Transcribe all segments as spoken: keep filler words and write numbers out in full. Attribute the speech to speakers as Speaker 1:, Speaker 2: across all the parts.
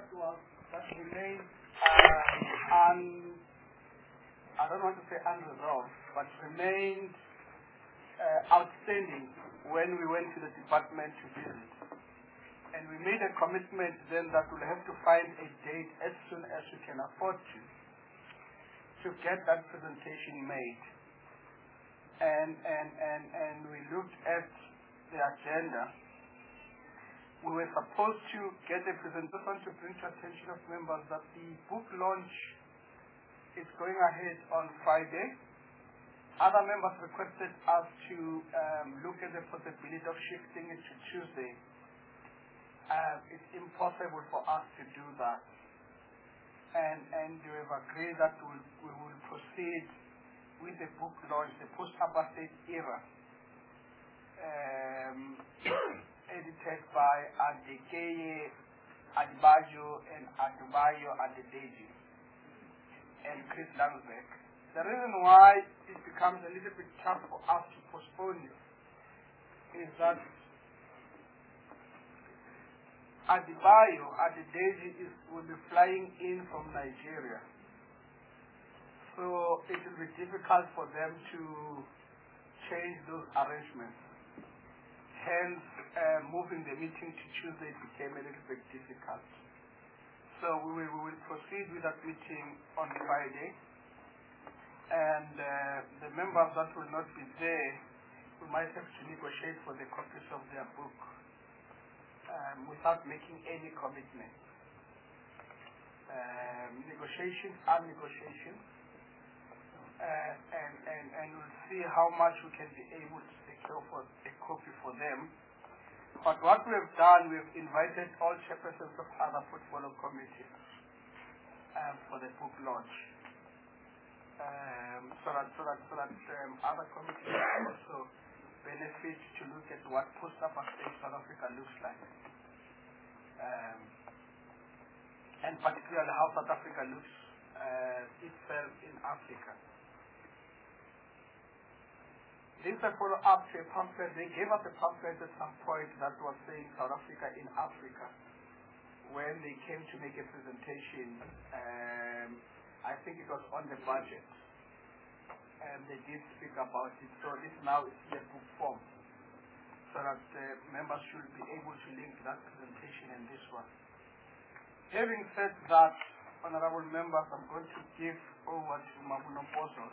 Speaker 1: that was that remained uh, un, I don't want to say unresolved, but remained uh, outstanding when we went to the department to visit. And we made a commitment then that we'll have to find a date as soon as we can afford to, to get that presentation made. And, and, and, and we looked at the agenda. We were supposed to get a presentation to bring to attention of members that the book launch is going ahead on Friday. Other members requested us to um, look at the possibility of shifting it to Tuesday. Uh, it's impossible for us to do that. And, and we have agreed that we'll, we will proceed with the book launch, the post-apartheid era, um, edited by Adekeye Adibajo and Adubayo Adedeji and Chris Langsbeck. The reason why it becomes a little bit tough for us to postpone it is that Adebayo Adedeji is will be flying in from Nigeria. So it will be difficult for them to change those arrangements. Hence, uh, moving the meeting to Tuesday became a little bit difficult. So we will, we will proceed with that meeting on Friday. And uh, the members that will not be there, we might have to negotiate for the copies of their book um, without making any commitment. Um, negotiations are negotiations. Uh, and, and, and we'll see how much we can be able to secure for a copy for them. But what we have done, we've invited all chairpersons of other portfolio committees um, for the book launch. Um, so that, so that, so that um, other committees also benefit to look at what post-apartheid South Africa looks like. Um, and particularly how South Africa looks uh, itself in Africa. This is a follow-up to a pamphlet. They gave us a pamphlet at some point that was saying South Africa in Africa. When they came to make a presentation, um, I think it was on the budget. And they did speak about it. So this now is in the book form. So that uh, members should be able to link that presentation and this one. Having said that, honorable members, I'm going to give over to Mabuno Pozo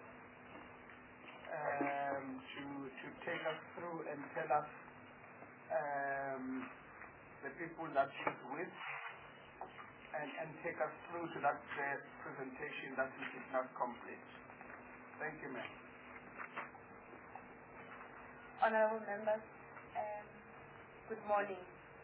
Speaker 1: Um, to to take us through and tell us um, the people that she's with and, and take us through to that uh, presentation that we did not complete. Thank you, ma'am.
Speaker 2: Honorable members, um, good morning.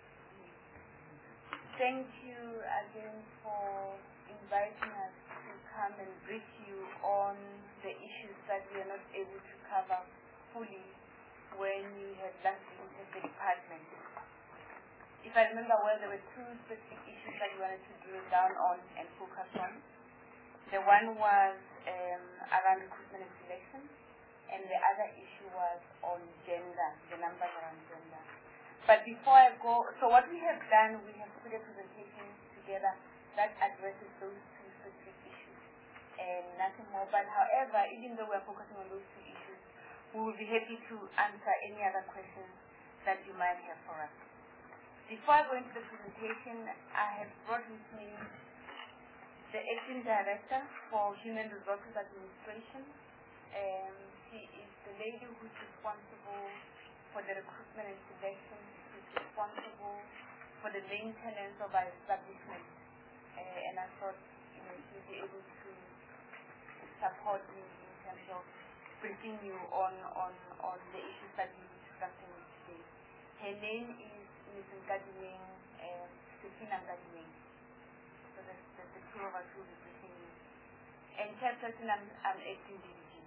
Speaker 2: Thank you again for inviting us to come and brief you on the issues that we are not able to cover fully when we had last visited the department. If I remember well, there were two specific issues that we wanted to drill down on and focus on. The one was um, around recruitment and selection, and the other issue was on gender, the numbers around gender. But before I go, so what we have done, we have put a presentation together that addresses those two specific issues and nothing more. But however, even though we're focusing on those two issues, we will be happy to answer any other questions that you might have for us. Before I go into the presentation, I have brought with me the Acting Director for Human Resources Administration. Um, she is the lady who is responsible for the recruitment and selection. She's responsible for the maintenance of our establishment. Uh, and I thought, you know, she'll be able to support me in terms of briefing you on, on, on the issues that we'll be discussing today. Her name is Miz Nkadimeng, um, Christina Nkadimeng. So that's, that's the two of us who will be briefing you. And chairperson, I'm, I'm acting D D G.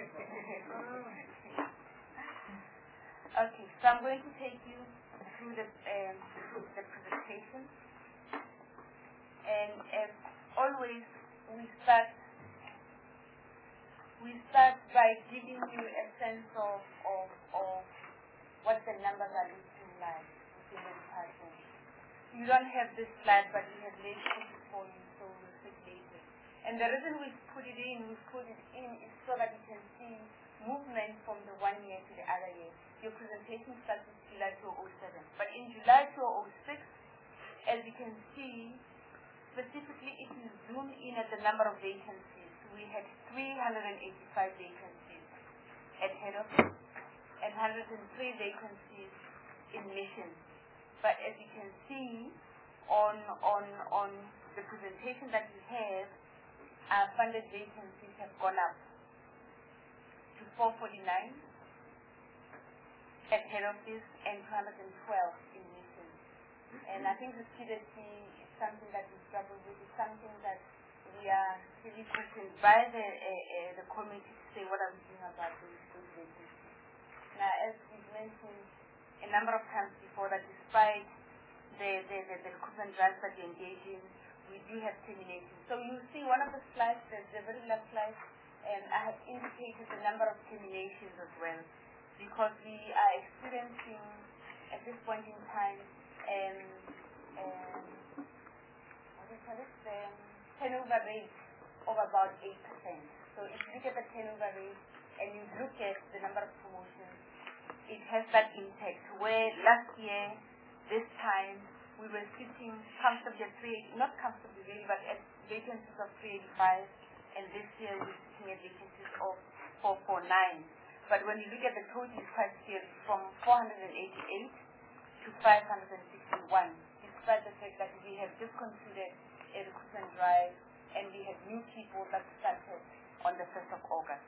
Speaker 2: Okay, so I'm going to take you through the, um, the presentation. And as always, we start we start by giving you a sense of, of, of what the numbers are looking like within the department. you don't have this slide, but we have laid it for you, so we'll circulate it. And the reason we put it in, we put it in is so that you can see movement from the one year to the other year. Your presentation starts in July two thousand seven. But in July two thousand six, as you can see, specifically if you zoom in at the number of vacancies, we had three hundred eighty-five vacancies at head office and one hundred three vacancies in missions. But as you can see on, on, on the presentation that we have, our funded vacancies have gone up to four forty-nine at head office and two hundred twelve in missions. And I think the C D C is something that we struggle with, it's something that we are really questioned by the, uh, uh, the committee to say what are we doing about those, those vacancies. Now, as we've mentioned a number of times before, that despite the, the, the, the recruitment drives that we engage in, we do have terminations. So you see one of the slides, the, the very last slide, and I have indicated the number of terminations as well, because we are experiencing at this point in time um, um, what do you call it? The turnover rate of about eight percent. So if you look at the turnover rate and you look at the number of promotions, it has that impact. Where last year, this time, we were sitting comfortably at three, not comfortably really, but at vacancies of three eighty-five, and this year we're sitting at vacancies of four forty-nine. But when you look at the total, it's quite serious, from four hundred eighty-eight to five hundred sixty-one, despite the fact that we have just concluded a recruitment drive and we have new people that started on the first of August.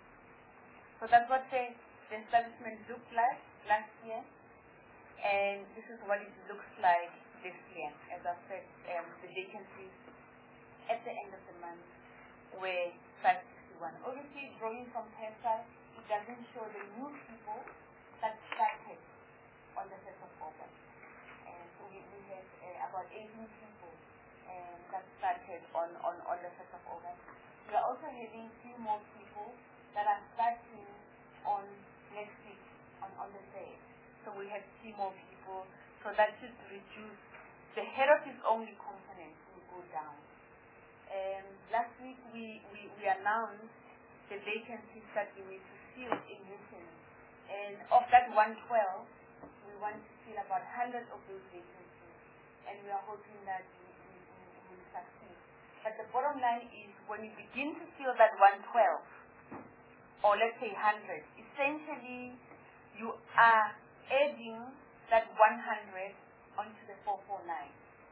Speaker 2: So that's what the, the establishment looked like last year, and this is what it looks like this year. As I said, um, the vacancies at the end of the month were five sixty-one. Obviously, drawing from Pemsa, it doesn't show the new people that started on the first of August. And so we, we had uh, about eighteen people um, that started on, on, on the first of August. We are also having few more people that are starting on next week, on, on the third. So we have three more people. So that should reduce the head office only component will go down. Um, last week we, we, we announced the vacancies that we need to fill in missions. And of that one twelve, we want to fill about one hundred of those vacancies. And we are hoping that we, we, we will succeed. But the bottom line is, when you begin to fill that one twelve, or let's say one hundred, essentially you are adding that one hundred onto the four forty-nine.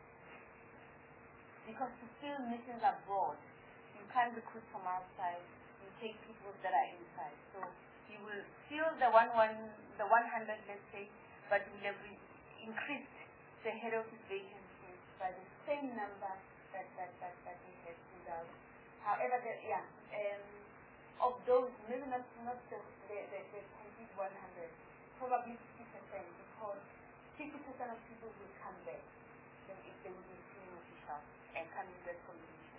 Speaker 2: Because to fill missions abroad, you can't recruit from outside, you take people that are inside. So you will fill the one, one, the one hundred, let's say, but you will have increased the head office vacancies by the same number that, that, that, that we have filled out. However, the, yeah, um, of those, maybe not, not the, the, the, the complete one hundred, probably fifty percent, because fifty percent of people will come back then if they will be senior officials and coming back from the mission.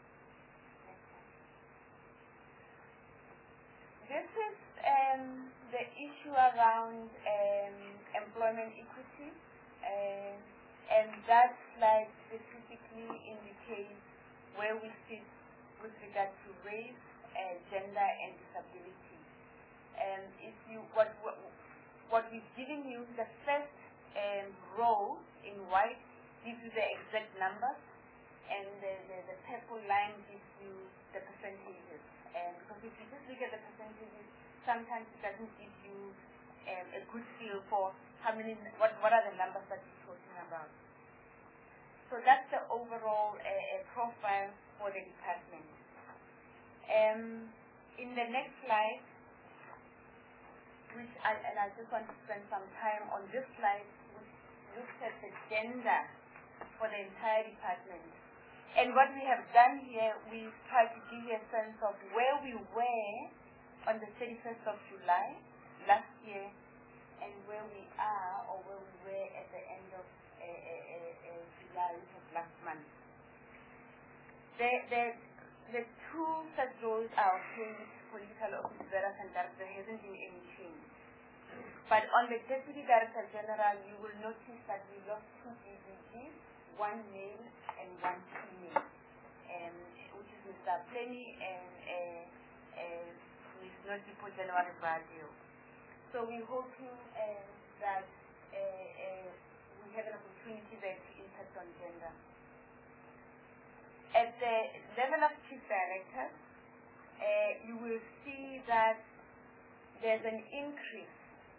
Speaker 2: This is um, the issue around um, employment equity, uh, and that slide specifically indicates where we sit with regard to race, uh, gender, and disability. And if you, what, what, what we've given you, the first um, row in white gives you the exact numbers, and the, the, the purple line gives you the percentages. And because if you just look at the percentages, sometimes it doesn't give you um, a good feel for how many, what, what are the numbers that we're talking about. So that's the overall uh, profile for the department. Um, in the next slide, which I, and I just want to spend some time on this slide, which looks at the gender for the entire department. And what we have done here, we've tried to give you a sense of where we were on the thirty-first of July last year and where we are or where we were at the end of uh, uh, uh, July, which was last month. The, the, the two such roles are changed, political officers and director. There hasn't been any change. But on the Deputy Director General, you will notice that we lost two D D Gs, one male and one female, um, which is Mister Plenny and uh, uh, Miz Nodipo January Badio. So we're hoping uh, that uh, uh, we have an opportunity there to impact on gender. At the level of Chief Directors, uh, you will see that there's an increase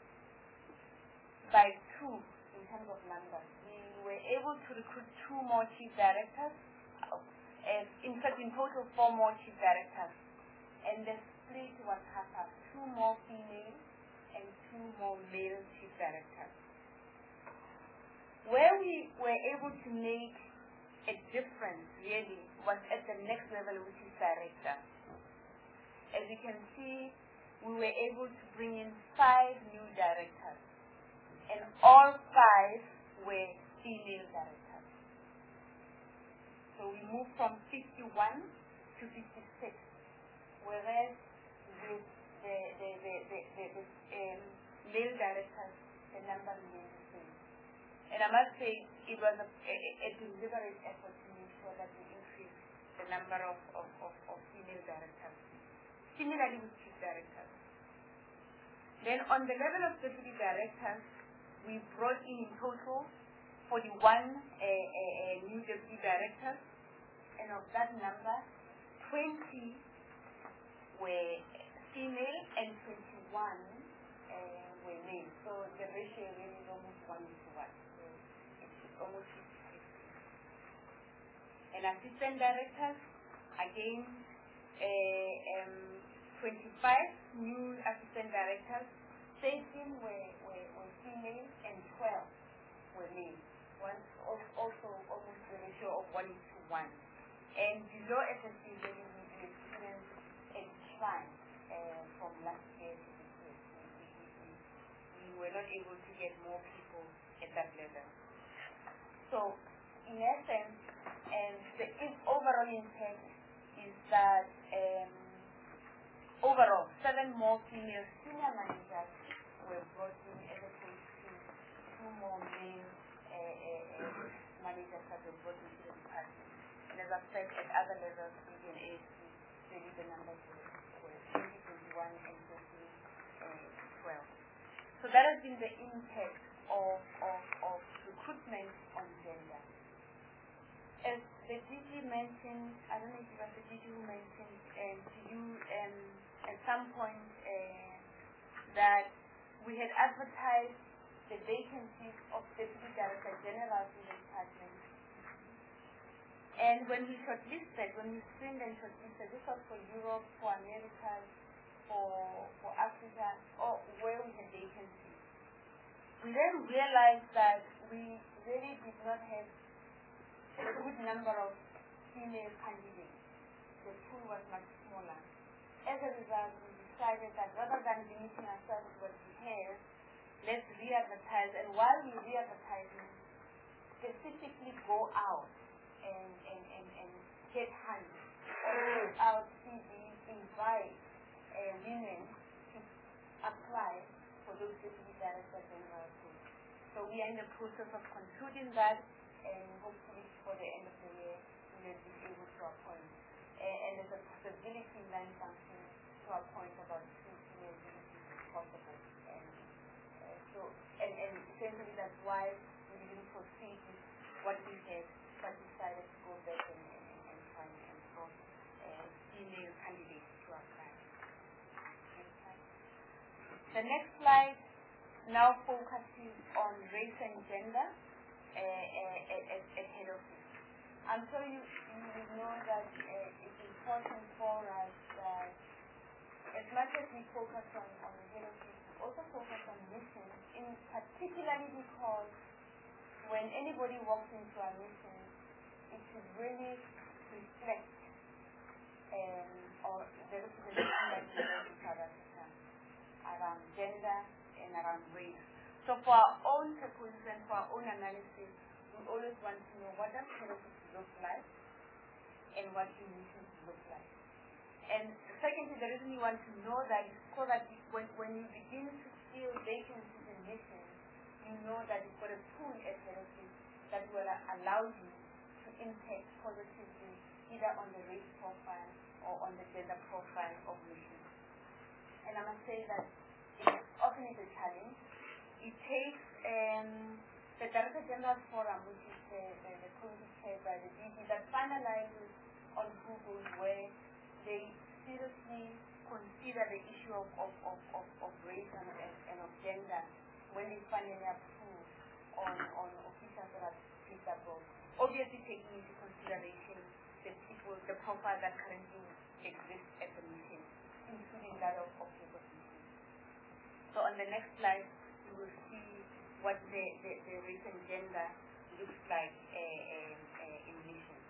Speaker 2: by two in terms of numbers. We were able to recruit two more Chief Directors, uh, in fact in total four more Chief Directors, and the split was half-half, two more female and two more male Chief Directors. Where we were able to make a difference really was at the next level, which is Director. As you can see, we were able to bring in five new directors, and all five were female directors. So we moved from fifty-one to fifty-six, whereas with the, the, the, the, the, the um, male directors, the number remained the same. And I must say, it was a, a, a deliberate effort to make sure that we increase the number of, of, of, of female directors. Similarly with Chief Directors. Then on the level of Deputy Directors, we brought in in total forty-one uh, uh, uh, new Deputy Directors, and of that number, twenty were female and twenty-one uh, were male. So the ratio really is almost one to one. So it's almost fifty-fifty. And Assistant Directors, again, uh, um, twenty-five new Assistant Directors, thirteen were, were, were female and twelve were male. One, also almost the ratio of one to one. And below S S C, really we experienced a decline uh, from last year to this year. We, we, we, we were not able to get more people at that level. So, in essence, and the overall impact is that um, overall, seven more female senior managers were brought in as opposed to two more male uh, uh, uh, managers that were brought into the department. And as I've said, at other levels, even A S C, really the numbers were, were twenty twenty-one and twenty twelve. So that has been the impact of, of, of recruitment on gender. As the D G mentioned, I don't know if it was the D G who mentioned um, to you um, at some point uh, that we had advertised the vacancies of Deputy Director General in the department. And when we shortlisted, when we screened and shortlisted, this was for Europe, for America, for, for Africa, or where we had vacancies. We then realized that we really did not have a good number of female candidates. The pool was much smaller. As a result, we decided that rather than limiting ourselves to what we have, let's re-advertise. And while we're re-advertising, specifically go out and, and, and, and get hunt, put out C Vs, invite uh, women to apply for those deputy director general posts. So we are in the process of concluding that, and hopefully for the end of the year, we will be able to appoint. Uh, and there's a possibility in line function to appoint about two female deputies if possible. And uh, so, and, and essentially that's why we didn't proceed with what we had, but decided to go back and, and, and try and source uh, female candidates to apply. The next slide now focuses on race and gender uh, uh, at, at, at head office. I'm sure you, you will know that uh, it's important for us that as much as we focus on, on the head office, we also focus on mission, in particularly because when anybody walks into our mission, it should really reflect um, or the representation that we have in South Africa around gender and around race. So for our own purposes and for our own analysis, we always want to know what does head office look like and what do missions look like. And secondly, the reason we want to know that is so that when, when you begin to still vacancies in missions, you know that you've got a pool at head office that will allow you to impact positively either on the race profile or on the gender profile of missions. And I must say that it often is a challenge. It takes um, the Director General Forum, which is the, the, the committee chaired by the D G, that finalizes on Google, where they seriously consider the issue of, of, of, of, of race and, and, and of gender when they finally approve on, on officials that are picked up roles. Obviously taking into consideration the people, the profile that currently exists at the mission, including that of, of people. So on the next slide, you will see what the, the, the race and gender looks like uh, uh, uh, in missions.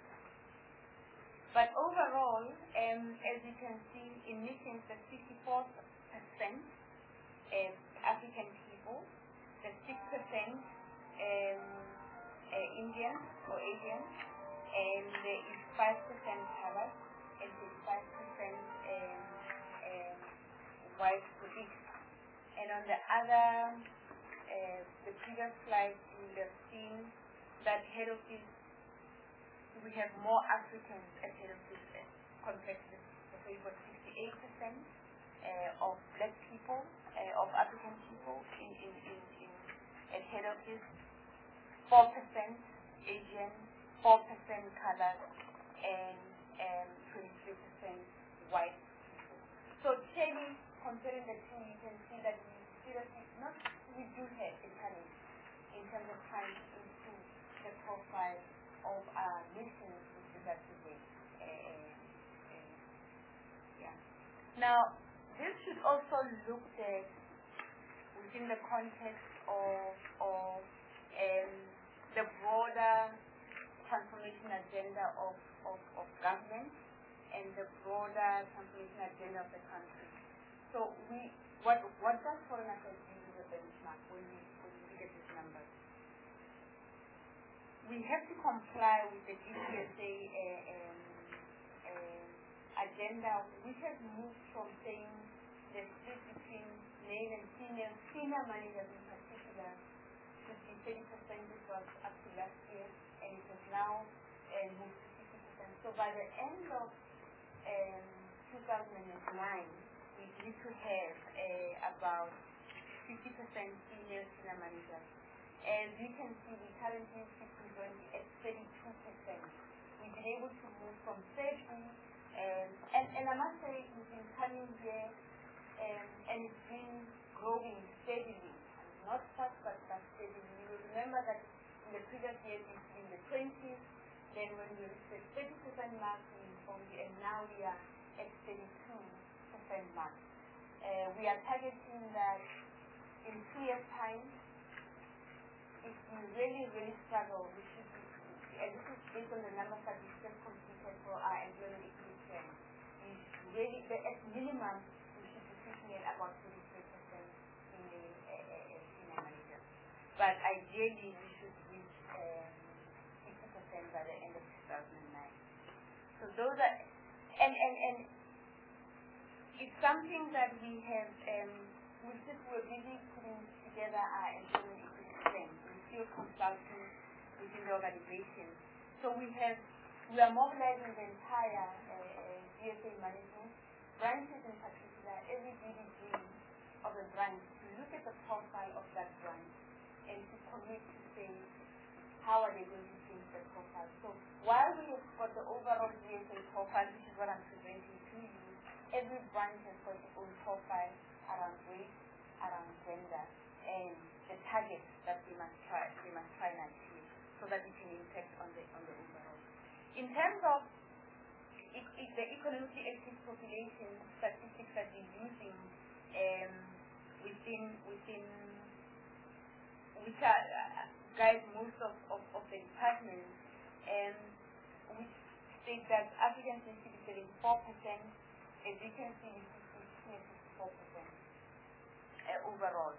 Speaker 2: But overall, um, as you can see, in missions, the fifty-four percent uh, African people, the six percent um, uh, Indian or Asian, and there is five percent colored, and thirty-five percent um, um, white British. And on the other, uh, the previous slide, you will have seen that head office, we have more Africans at head office compared to the, so we've got sixty-eight percent uh, of black people, uh, of African people in, in, in, in at head office, four percent Asian, four percent colored, and um, twenty-three percent white people. So clearly, comparing the two, you can see that we seriously, not we do have a challenge in terms of trying to improve the profile of our missions with regard to race. Uh, uh, yeah. Now, this should also look at within the context of, of um, the broader transformation agenda of, of, of government and the broader transformation agenda of the country. So we, what, what does foreign affairs do as a benchmark when we, when we look at these numbers? We have to comply with the G C S A uh, um, uh, agenda. We have moved from saying the split between male and female, senior managers in particular, should be thirty percent. This was up to last year, and it has now uh, moved to fifty percent. So by the end of um, two thousand nine, we need to have uh, about fifty percent female senior managers. As you can see, we currently sit at thirty-two percent. We've been able to move from thirty, um, and, and I must say we've been coming here, um, and it's been growing steadily. Not fast, but, but steadily. You will remember that in the previous years it's been in the twenties, then when we reached the thirty percent mark, we informed you, and now we are at thirty-two percent mark. Uh, we are targeting that in two years' time, if we really, really struggle, we should be, and this is based on the numbers that we just completed for our employment equity plan, we should really, at minimum, we should be sitting at about twenty-three percent female uh, uh, senior managers. But ideally, we should reach um, fifty percent by the end of two thousand nine. So those are, and, and, and it's something that we have, um, we just were busy putting together our employment equity plan. Still consulting within the organization. So we have, we are mobilizing the entire uh, uh, G S A management, branches in particular, every D D G of the branch, to look at the profile of that branch and to commit to say, how are they going to change the profile? So while we have got the overall G S A profile, which is what I'm presenting to you, every branch has got its own profile around race, around gender, and the targets that we must try, we must try and achieve, so that it can impact on the on the overall. In terms of it, it, the economically active population statistics that we're using um, within within which are uh, guide most of, of, of the departments, um, which state that Africans need to be seventy-four percent, as you can see, this is fifty-four percent uh, overall.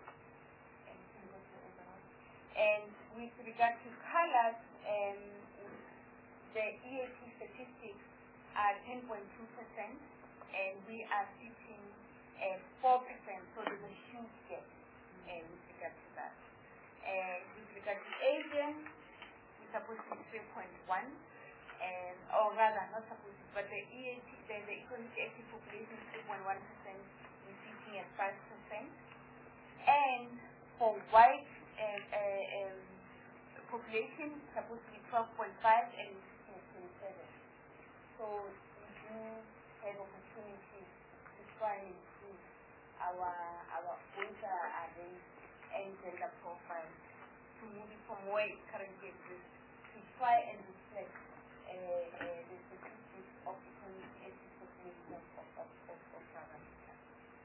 Speaker 2: And with regard to colors, um, the E A P statistics are ten point two percent, and we are sitting at four percent, so there's a huge gap. uh, with regard to that. Uh, with regard to Asian, it's supposed to be three point one, and or rather, not supposed to, but the E A T, the, the economic active population is three point one percent, we're sitting at five percent. And for white uh, uh, um, population, it's supposed to be twelve point five and it's twenty-seven. So we do have opportunities to try and improve our our data array and gender profile to move it from where it currently exists to try and reflect uh, uh, the statistics of economic active population of of of of, of South Africa.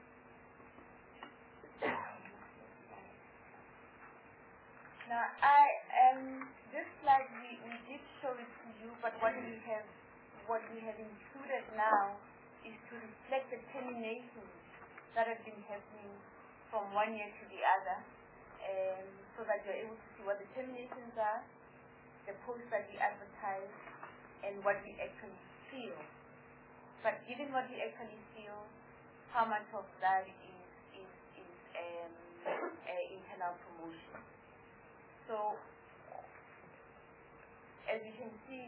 Speaker 2: Now, I um this slide we, we did show it to you, but what we have what we have included now is to reflect the terminations that have been happening from one year to the other, um, so that you're able to see what the terminations are, the posts that we advertise, and what we actually feel. But given what we actually feel, how much of that is is is um, uh, internal promotion? So, as you can see,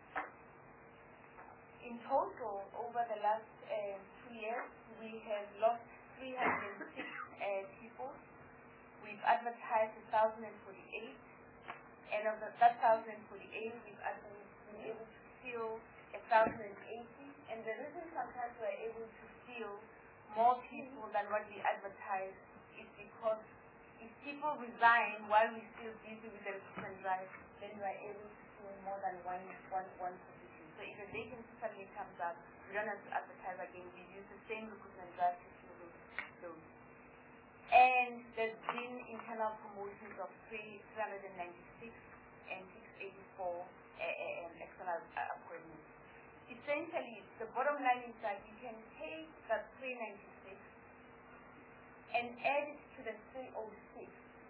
Speaker 2: in total, over the last uh, two years, we have lost three hundred six uh, people. We've advertised one thousand forty-eight, and of the, that one thousand forty-eight, we've been able to fill one thousand eighty. And the reason sometimes we're able to fill more people than what we advertise is because if people resign while we're still busy with the recruitment drive, then we are able to fill more than one, one, one position. So if a vacancy suddenly comes up, we don't have to advertise again. We use the same recruitment drive to fill those. And there's been internal promotions of three hundred ninety-six and six eighty-four uh, uh, um, external uh, appointments. Essentially, the bottom line is that you can take that three ninety-six and add it to the three oh six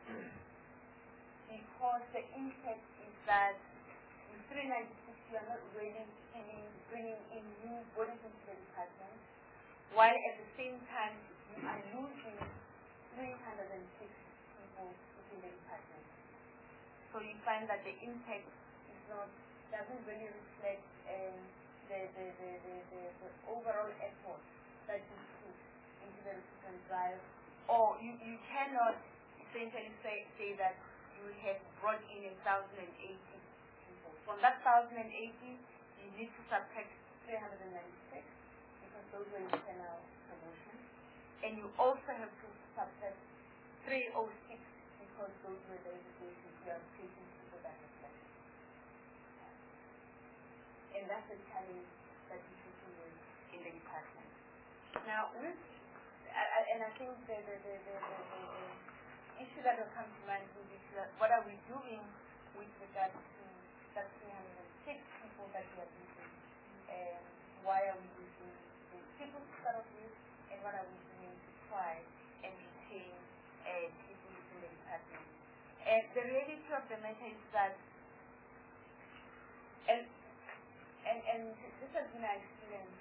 Speaker 2: because the impact is that with three ninety-six you are not really bringing, bringing in new bodies into the department, while at the same time you are losing three hundred six people within the department. So you find that the impact is not, doesn't really reflect um, the, the, the, the, the, the overall effort that you put into the recruitment drive. Or you, you cannot essentially say, say that you have brought in one thousand eighty people. From that one thousand eighty, you need to subtract three hundred ninety-six because those were internal promotions. And you also have to subtract three oh six because those were the resignations you are taking people that have left. And that's the challenge that you should do in the department. Now, with I, and I think the, the, the, the, the, the issue that will come to mind will be that what are we doing with regard to that three hundred six people that we are losing, and why are we losing the people to start off with, and what are we doing to try and retain uh, people within the department. And the reality of the matter is that, and, and, and this has been our experience,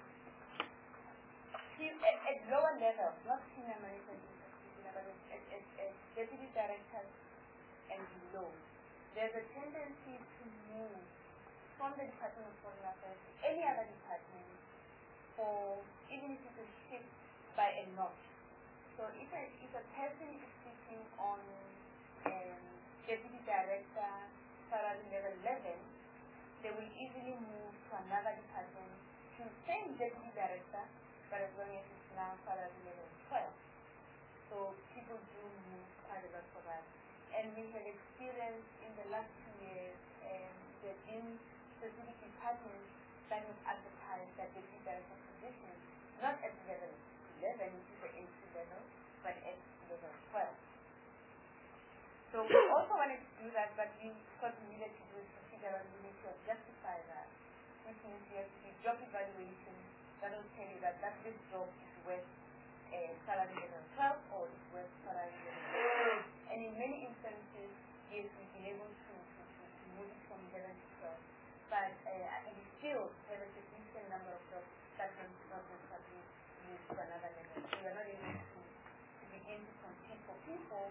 Speaker 2: At, at lower levels, not senior management, but at, at, at deputy directors and below, there's a tendency to move from the Department of Foreign Affairs to any other department for, even if it's a shift by a notch. So if a, if a person is sitting on um, deputy director salary level eleven, they will easily move to another department to the same deputy director, but as long as it's now salary level twelve. So people do move quite a lot for that. And we have experienced in the last two years, um, there have been specific departments that have advertised that deputy director positions, not at level eleven, which is the entry level, but at level twelve. So we also wanted to do that, but we thought we needed to do it to figure out, we need to justify that, which means we have to do job evaluation that will tell you that, that this job is worth uh, salary level twelve or is worth salary level twelve. And in many instances, yes, we've been able to, to, to, to move it from eleven to twelve. But uh, we still have a significant number of jobs that can not necessarily move to another level. So we are not able to, to begin to compete for people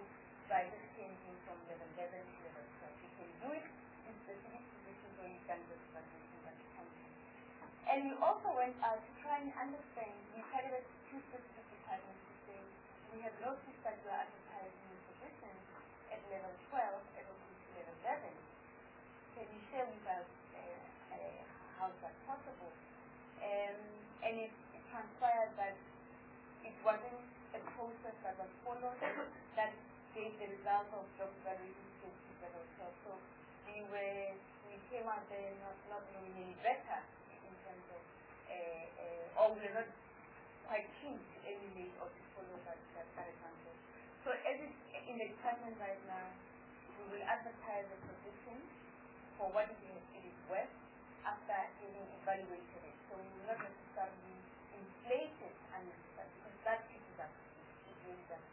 Speaker 2: by just changing from level eleven to level twelve. You can do it in specific positions where you've done this evaluation by the country. And we also went out to try and understand, we targeted two specific departments to say, we have noticed that you are advertising your positions at level twelve as opposed to level eleven. Can you share with us uh, uh, how is that possible? Um, and it, it transpired that it wasn't a process that was followed that gave the result of job evaluation to level twelve. So we were, we came out there not, not knowing any better in terms of, uh, uh, or we were not quite keen to emulate or to follow that, that, that example. So as it's in the department right now, we will advertise the position for what it is, it is worth after having evaluated it. So we will not necessarily inflate it unnecessarily, because that teaches us, it really does.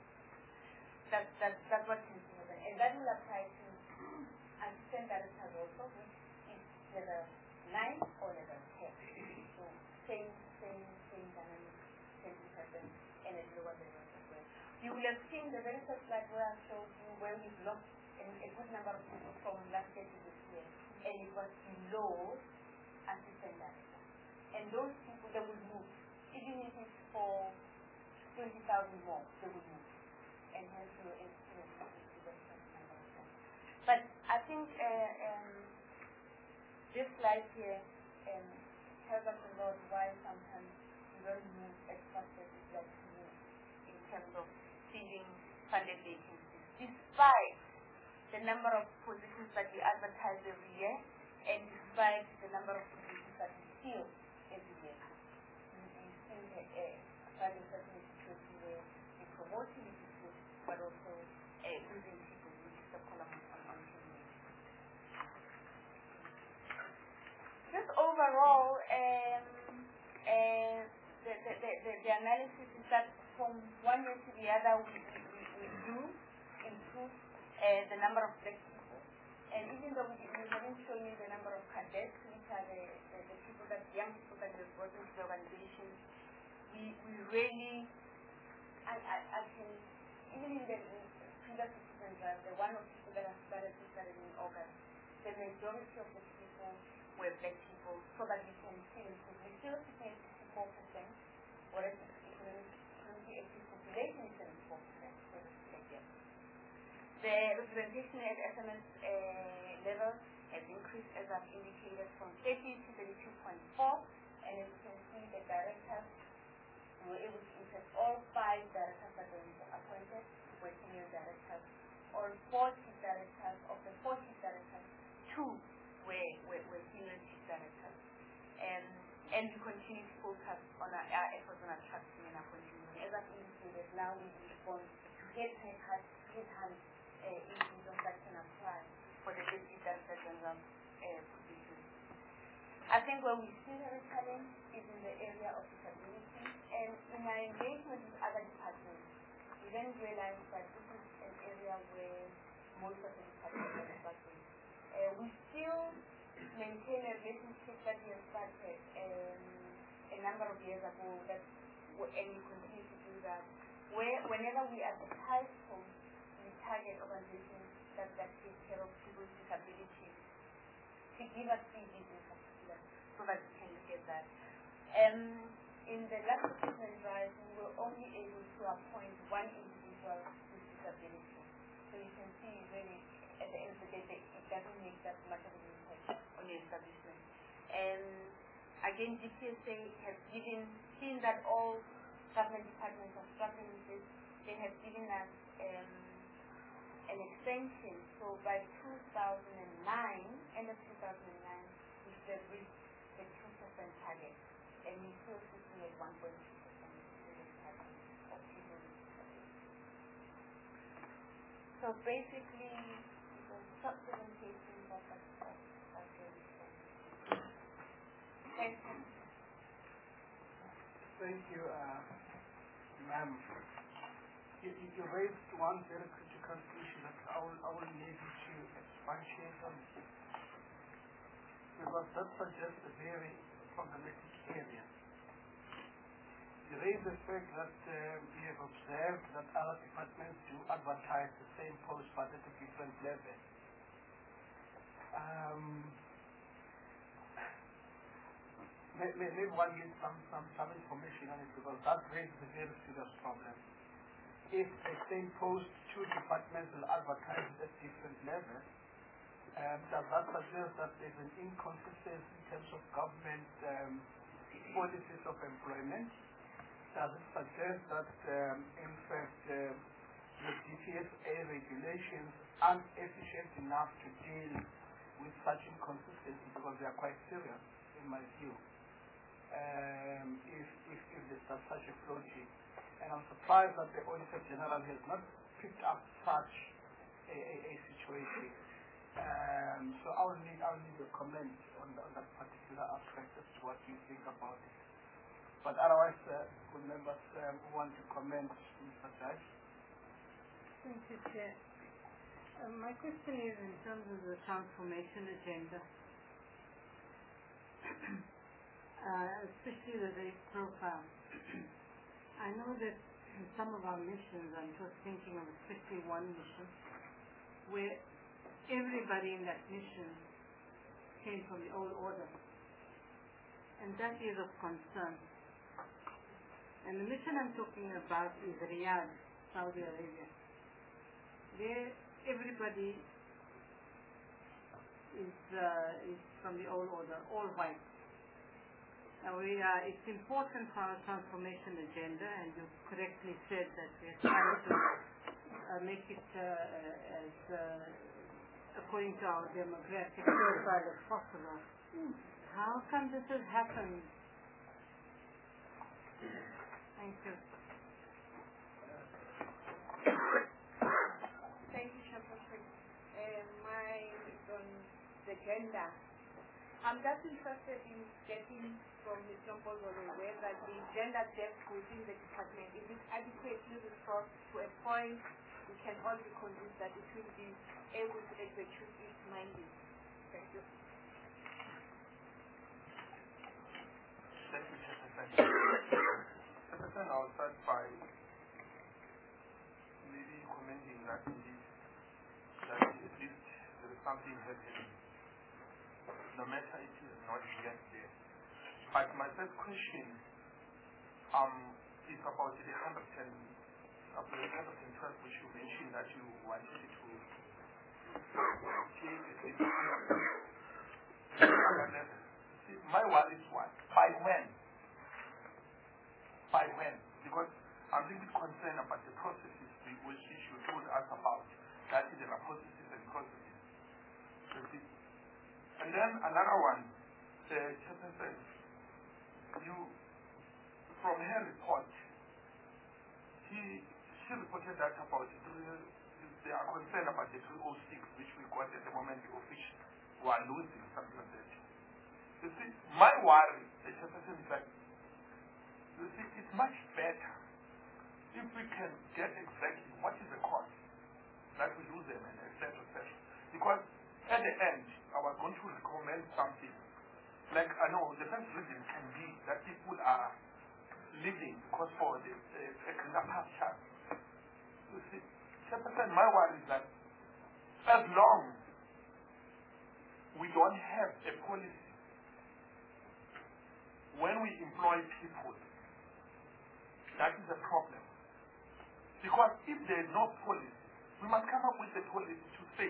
Speaker 2: That, that, that's what tends to happen. And that will apply to assistant directors also, which is level nine or level ten. So same, same, same dynamic tends to happen and at lower levels as well. You will have seen the very first slide where I showed you where we've lost a, a good number of people from last year to this year, and it was below assistant director. And those people, they will move. Even if it's for twenty thousand more, they will move. And hence your experience is the number of them. But I think uh, um, this slide here um, tells us a lot why sometimes we don't move as fast as we'd like to move in terms of filling funded vacancies, despite the number of positions that we advertise every year, and despite the number of positions that we fill every year. We still find ourselves in a situation where we're promoting people, but also uh, losing people, which is the column on on T V. Just overall, um, uh, the, the, the, the, the analysis is that from one year to the other, we, we, we do improve uh, the number of black people. And even though we, we haven't shown you the number of cadets, which are the, the, the people that, young people that have brought into the organization, we, we really, I, I, I can, even in the previous season, the one of the people that have started this started in August, the majority of the people were black people, so that we can see improve. We still see sixty-four percent, whereas the economically active population is seventy-four percent. So the representation at S M S uh, level has increased, as I've indicated, from thirty to thirty-two point four, and as you can see, the directors, we were able to interest all five directors that were appointed were senior directors. All forty directors, of the forty directors, two were, were, were senior chief directors. Um, and we continue to focus on our, our efforts on attracting and appointing. As I've indicated, now we respond to head hunt, head hunt uh, individuals that can apply for the deputy director general uh, position. I think where we see the challenge is in the area of disability, and in our engagement with other departments, we then realize that this is an area where most of the departments are struggling. Uh, we still maintain a relationship that we have started um, a number of years ago, that, and we continue to do that, where whenever we advertise for, we target organizations that, that take care of people with disabilities to give us C Vs in particular, so that we can look at that. Um, in the last recruitment drive, we were only able to appoint one individual with disability. So you can see really, at the end of the day, it doesn't make that much of an impact on the establishment. And again, G P S A has given, seen that all government departments are struggling with this, they have given us um, an extension. So by two thousand nine, end of two thousand nine, we should have reached the two percent target. And we still sitting at one point two percent of people with disabilities. So basically, the short presentation that was Thank you.
Speaker 1: Thank you, uh, ma'am. You, you raised one very critical issue that I will, I will need you to expatiate on, because that suggests a very problematic area. you raise the fact that um, we have observed that other departments do advertise the same post but at a different level. Um, may, may, maybe one gets some, some, some information on it because that raises a very serious problem. If the same post, two departments will advertise at different levels, um, does that suggest that there's an inconsistency in terms of government um, policies of employment? Does it suggest that, um, in fact, uh, the D T S A regulations aren't efficient enough to deal with such inconsistency because they are quite serious, in my view, um, if, if, if there's such a floating. And I'm surprised that the Auditor General has not picked up such a, a, a situation. Um, so I will need, I will need a comment on, the, on that particular aspect as to what you think about it. But otherwise, uh, good members um, who want to comment, Mister Judge.
Speaker 3: Thank you, Chair. Uh, my question is in terms of the transformation agenda, uh, especially the rate profile. I know that in some of our missions, I'm just thinking of especially one mission, where everybody in that mission came from the old order. And that is of concern. And the mission I'm talking about is Riyadh, Saudi Arabia. There, everybody is, uh, is from the old order, all white. Now we are, it's important for our transformation agenda, and you correctly said that we're trying to uh, make it uh, as uh, according to our demographic profile as possible. How come this has happened? Thank you.
Speaker 2: Thank you, Chairperson. Uh, mine is on the gender. I'm just interested in getting from Mister Mpozolo whether the gender depth within the department is it adequately resourced to a point we can all be convinced that it will be able to execute its mandate. Thank you.
Speaker 4: Thank you, Chairperson. Chairperson, I'll start by maybe commenting that indeed that at least there is something happening, no matter it is not yet there. But my first question um, is about the one hundred ten, about the one hundred twelve which you mentioned that you wanted to take a my worry is what? By when? By when? Because I'm a little bit concerned about the processes which you told us about. That is, there are processes and processes. And then another one, the Chairperson, you, from her report, he, she reported that about the three, they are concerned about the three oh six which we got at the moment of which we are losing something like that. You see, my worry, the Chairperson, is that you see, it's much better if we can get exactly what is the cost that we lose them and et cetera, et cetera. Because at the end, I was going to recommend something. Like, I know the first reason can be that people are living because for the uh, greener pasture. You see, Chairperson, my worry is that as long we don't have a policy when we employ people, that is a problem. Because if there is no policy, we must come up with a policy to say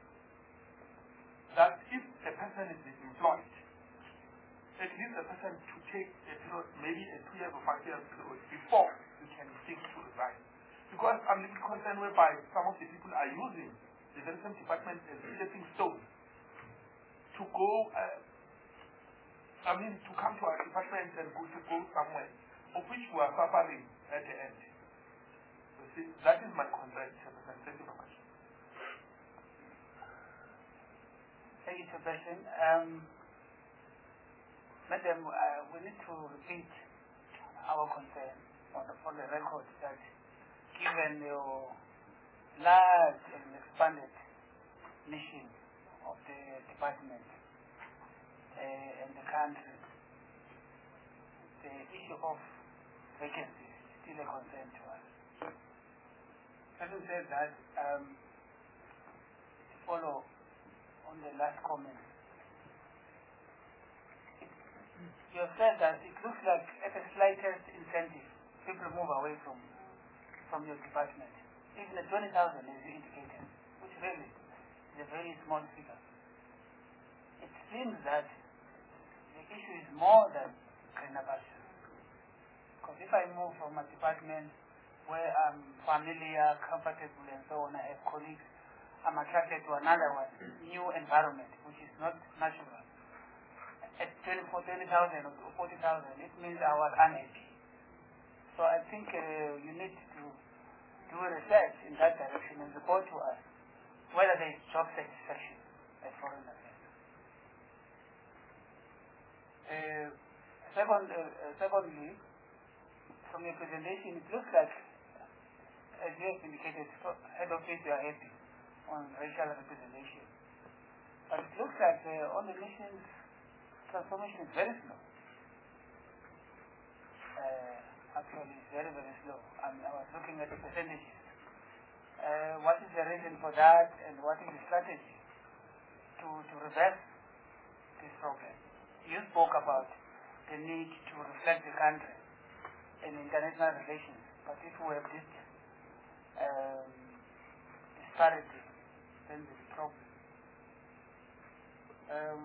Speaker 4: that if a person is employed, at least a person to take a period, maybe a two years or five years period before you can think to resign. Because I'm a little concerned whereby some of the people are using the development department as a stepping stone to go, uh, I mean, to come to our department and go to go somewhere, of which we are suffering at the end. You see, that is my concern, Chairperson. Thank you very much.
Speaker 5: Thank you, Chairperson. Um, Madam, uh, we need to repeat our concern on the, on the record that given your large and expanded mission of the department uh, and the country, the issue of vacancies is still a concern to us. Having said that, um, to follow on the last comment, you have said that it looks like at the slightest incentive, people move away from from your department. Even the twenty thousand as you indicated, which really is a very small figure. It seems that the issue is more than Greenabasha. Because if I move from a department where I'm familiar, comfortable and so on, I have colleagues, I'm attracted to another one, new environment, which is not natural. At twenty-four, twenty thousand or forty thousand, it means I was unhappy. So I think uh, you need to do research in that direction and report to us whether there is job satisfaction at foreign affairs. Uh, second, uh, uh, secondly, from your presentation, it looks like, as you have indicated, head office, you are happy on racial representation. But it looks like uh, on the missions, transformation is very slow. Uh, actually, it's very, very slow. I mean, I was looking at the percentages. Uh, what is the reason for that, and what is the strategy to, to reverse this problem? You spoke about the need to reflect the country in international relations, but if we have this um, disparity, then there's a problem. Um,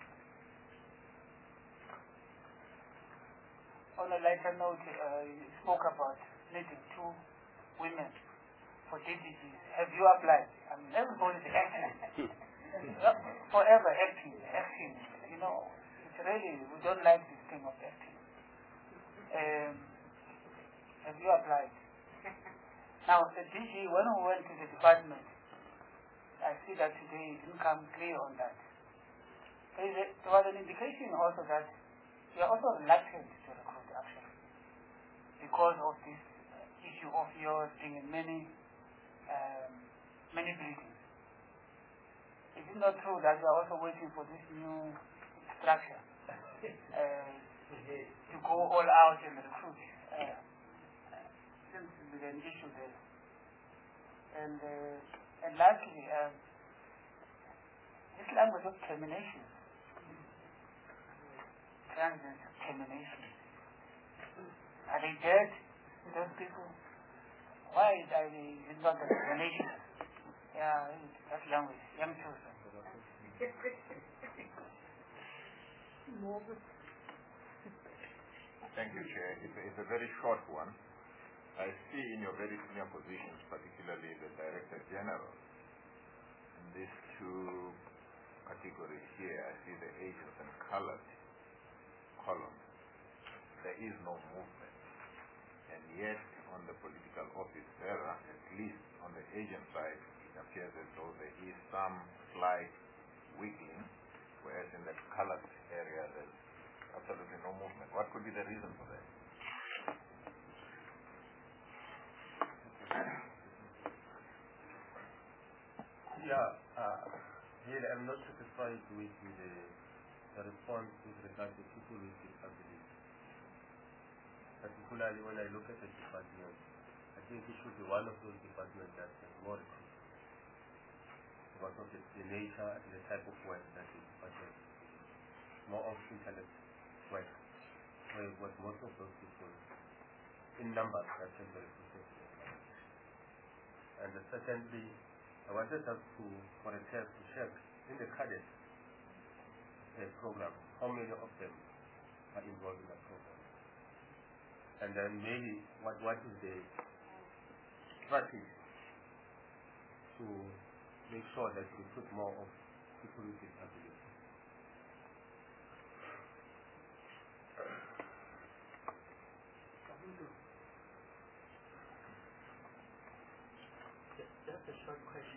Speaker 5: on a lighter note, uh, you spoke about needing two women for D D Gs. Have you applied? I mean, everybody's acting. Forever acting, acting. You know, it's really, we don't like this thing of acting. Um, have you applied? Now, the D G, when we went to the department, I see that today it didn't come clear on that. There, is a, there was an indication also that we are also reluctant to recruit, actually, because of this uh, issue of yours being in many, um, many buildings. Is it not true that we are also waiting for this new structure uh, to go all out and recruit? Uh, since there's an issue there. And, uh, and lastly, uh, this language of termination. Transient termination. Are they dead, those people? Why is I it's not the termination? Yeah, that language, young children.
Speaker 6: Thank you, Chair. It's a, it's a very short one. I see in your very senior positions, particularly the Director General, in these two categories here, I see the agents and colored column. There is no movement. And yet, on the political office bearer, at least on the agent side, it appears as though there is some slight wiggling, whereas in the colored area, there's absolutely no movement. What could be the reason for that?
Speaker 7: Yeah, uh, really, I'm not satisfied with the, the response with regard to people with disabilities. Particularly when I look at the department, I think it should be one of those departments that is more recruited because of the, the nature and the type of work that the department is. More of internet work, where what most of those people in numbers that can be recruited. And uh, secondly, I wanted us to, for a test, to check in the cadet uh, program, how many of them are involved in the program. And then maybe what, what is the strategy to make sure that we put more of people with disabilities.
Speaker 8: Just a short question.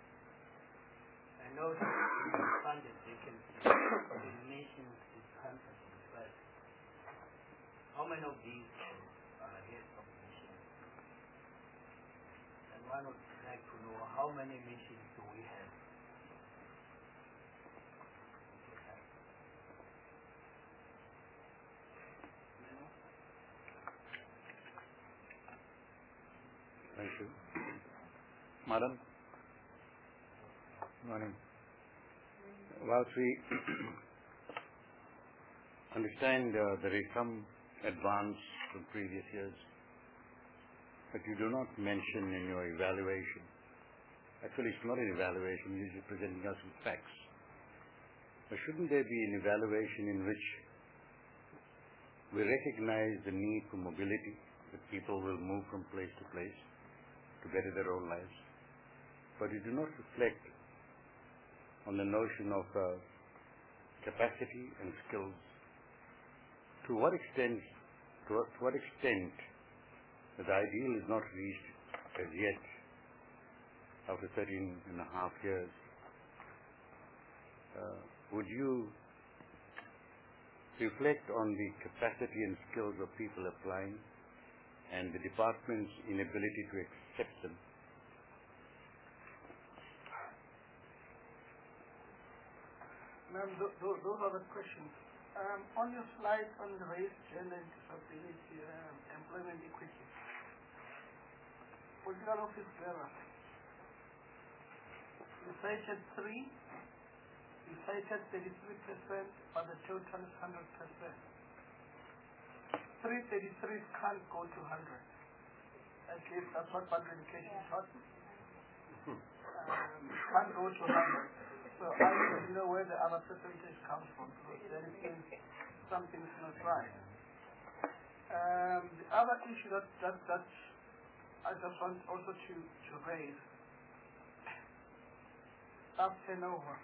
Speaker 8: I know that you funded vacancies in nations in countries, but how many of these are heads of missions? And one would like to know how many missions do we have?
Speaker 9: issue. Madam? Morning. Whilst we understand uh, there is some advance from previous years, but you do not mention in your evaluation. Actually, it's not an evaluation, you're just presenting us with facts. But shouldn't there be an evaluation in which we recognize the need for mobility, that people will move from place to place to better their own lives, but you do not reflect on the notion of uh, capacity and skills? To what extent, to what, to what extent the ideal is not reached as yet after thirteen and a half years? Uh, would you reflect on the capacity and skills of people applying and the department's inability to accept them?
Speaker 1: Ma'am, th th those are the questions. Um, on your slide on the race, gender, and disability, um, employment equity, political office bearer, you cited three, you cited thirty-three percent, but the total is one hundred percent. three thirty-three can't go to one hundred. At least that's what public education taught me. Um, can't go to one hundred. So I don't know where the other percentage comes from. So there is something's not right. Um, the other issue that, that, that I just want also to, to raise, staff turnover.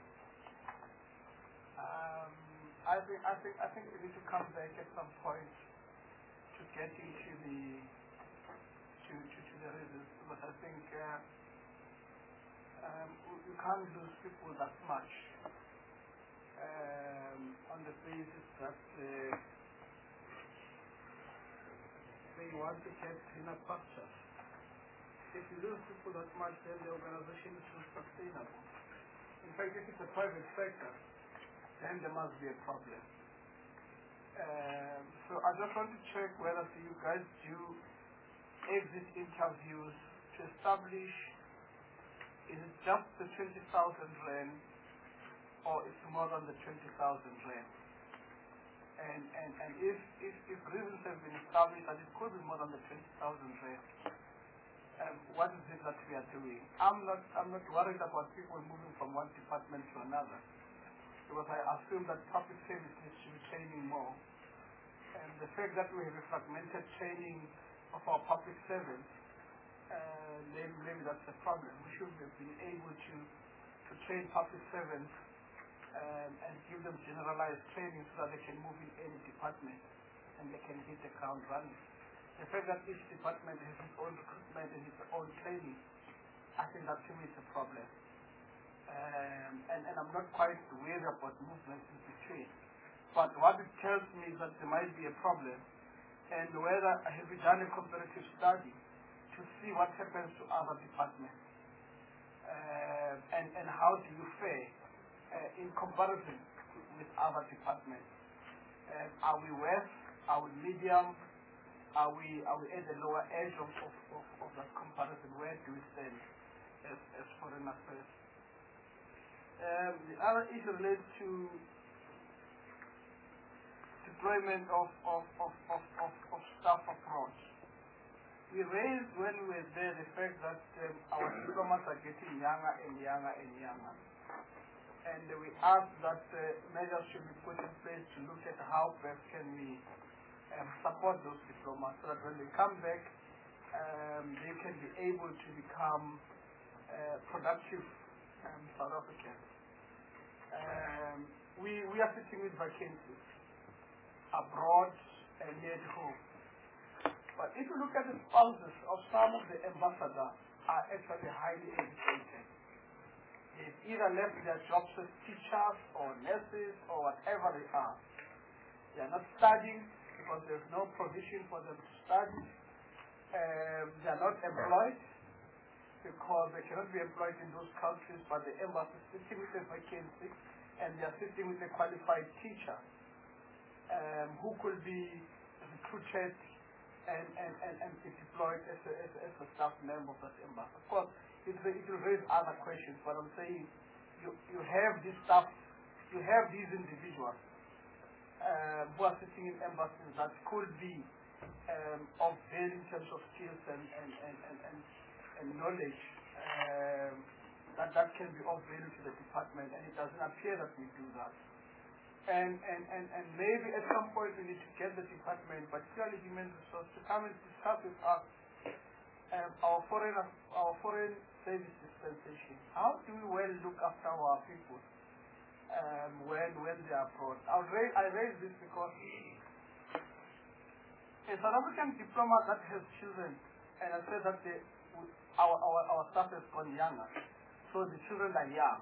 Speaker 1: Um, I think I think I think we need to come back at some point to get into the to to, to the reasons, because I think uh, um, you can't lose people that much um, on the basis that uh, they want to get cleaner pastures. If you lose people that much, then the organization is not sustainable. In fact, if it's a private sector, then there must be a problem. Um, so I just want to check whether you guys do exit interviews to establish, is it just the twenty thousand rand or it's more than the twenty thousand rand? And, and, and if, if, if reasons have been established that it could be more than the twenty thousand rand, um, what is it that we are doing? I'm not, I'm not worried about people moving from one department to another, because I assume that public service needs to be training more. And the fact that we have a fragmented training of our public servants, uh, maybe, maybe that's the problem. We should have been able to, to train public servants um, and give them generalized training so that they can move in any department and they can hit the ground running. The fact that each department has its own recruitment and its own training, I think that to me is a problem. Um, and, and I'm not quite worried about movements in between. But what it tells me is that there might be a problem, and whether have we done a comparative study to see what happens to other departments, uh, and, and how do you fare uh, in comparison with other departments. Uh, are we worse? Are we medium? Are we, are we at the lower edge of, of, of, of that comparison? Where do we stand as, as foreign affairs? Um, the other issue relates to deployment of, of, of, of, of, of staff abroad. We raised when we were there the fact that um, our diplomats are getting younger and younger and younger. And uh, we asked that uh, measures should be put in place to look at how best can we um, support those diplomats so that when they come back, um, they can be able to become uh, productive um, South Africans. Um, we, we are sitting with vacancies abroad and near at home. But if you look at the spouses of some of the ambassadors are actually highly educated. They've either left their jobs as teachers or nurses or whatever they are. They are not studying because there's no provision for them to study. Um, they are not employed because they cannot be employed in those countries, but the embassy is sitting with a vacancy and they are sitting with a qualified teacher um, who could be recruited and, and, and, and be deployed as a, as, a, as a staff member of that embassy. Of course, it, it will raise other questions, but I'm saying you, you have this staff, you have these individuals uh, who are sitting in embassies that could be um, of value in terms of skills and, and, and, and, and, and knowledge um, that, that can be of value to the department, and it doesn't appear that we do that. And, and, and, and maybe at some point we need to get the department, particularly human resources, to come and discuss with us um, our foreign our foreign service dispensation. How do we well look after our people um, when when they are abroad? I'll raise, I raise this because a South African diplomat that has children, and I said that they, our, our, our staff has gone younger, so the children are young.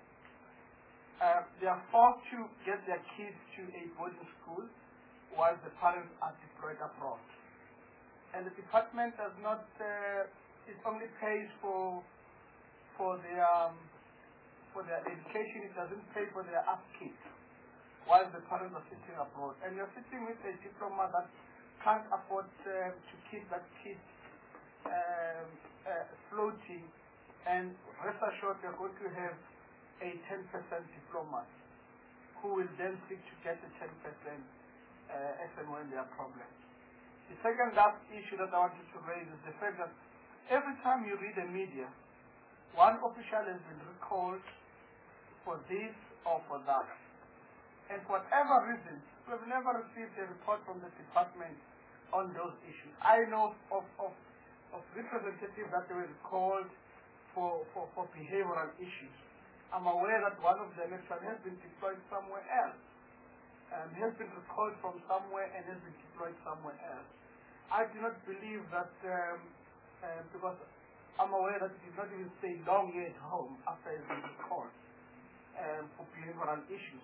Speaker 1: Uh, they are forced to get their kids to a boarding school while the parents are deployed abroad. And the department does not, uh, it only pays for for their, um, for their education, it doesn't pay for their upkeep while the parents are sitting abroad. And you're sitting with a diplomat that can't afford uh, to keep that kid um, uh, floating, and rest assured you're going to have a ten percent diplomat who will then seek to get the ten percent uh, as and when there are problems. The second last issue that I wanted to raise is the fact that every time you read the media, one official has been recalled for this or for that. And for whatever reason, we have never received a report from the department on those issues. I know of, of, of representatives that were recalled for, for, for behavioral issues. I'm aware that one of them actually has been deployed somewhere else. Um, has been recalled from somewhere and has been deployed somewhere else. I do not believe that, um, uh, because I'm aware that he did not even stay long here at home after he has been recalled um, for behavioral issues.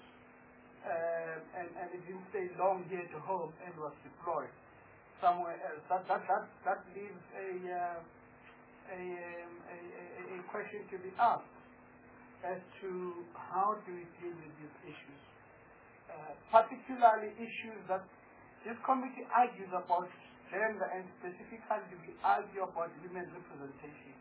Speaker 1: Um, and, and he didn't stay long here at home and was deployed somewhere else. That, that, that, that leaves a, uh, a, um, a, a, a question to be asked as to how do we deal with these issues, uh, particularly issues that this committee argues about gender, and specifically we argue about women's representation.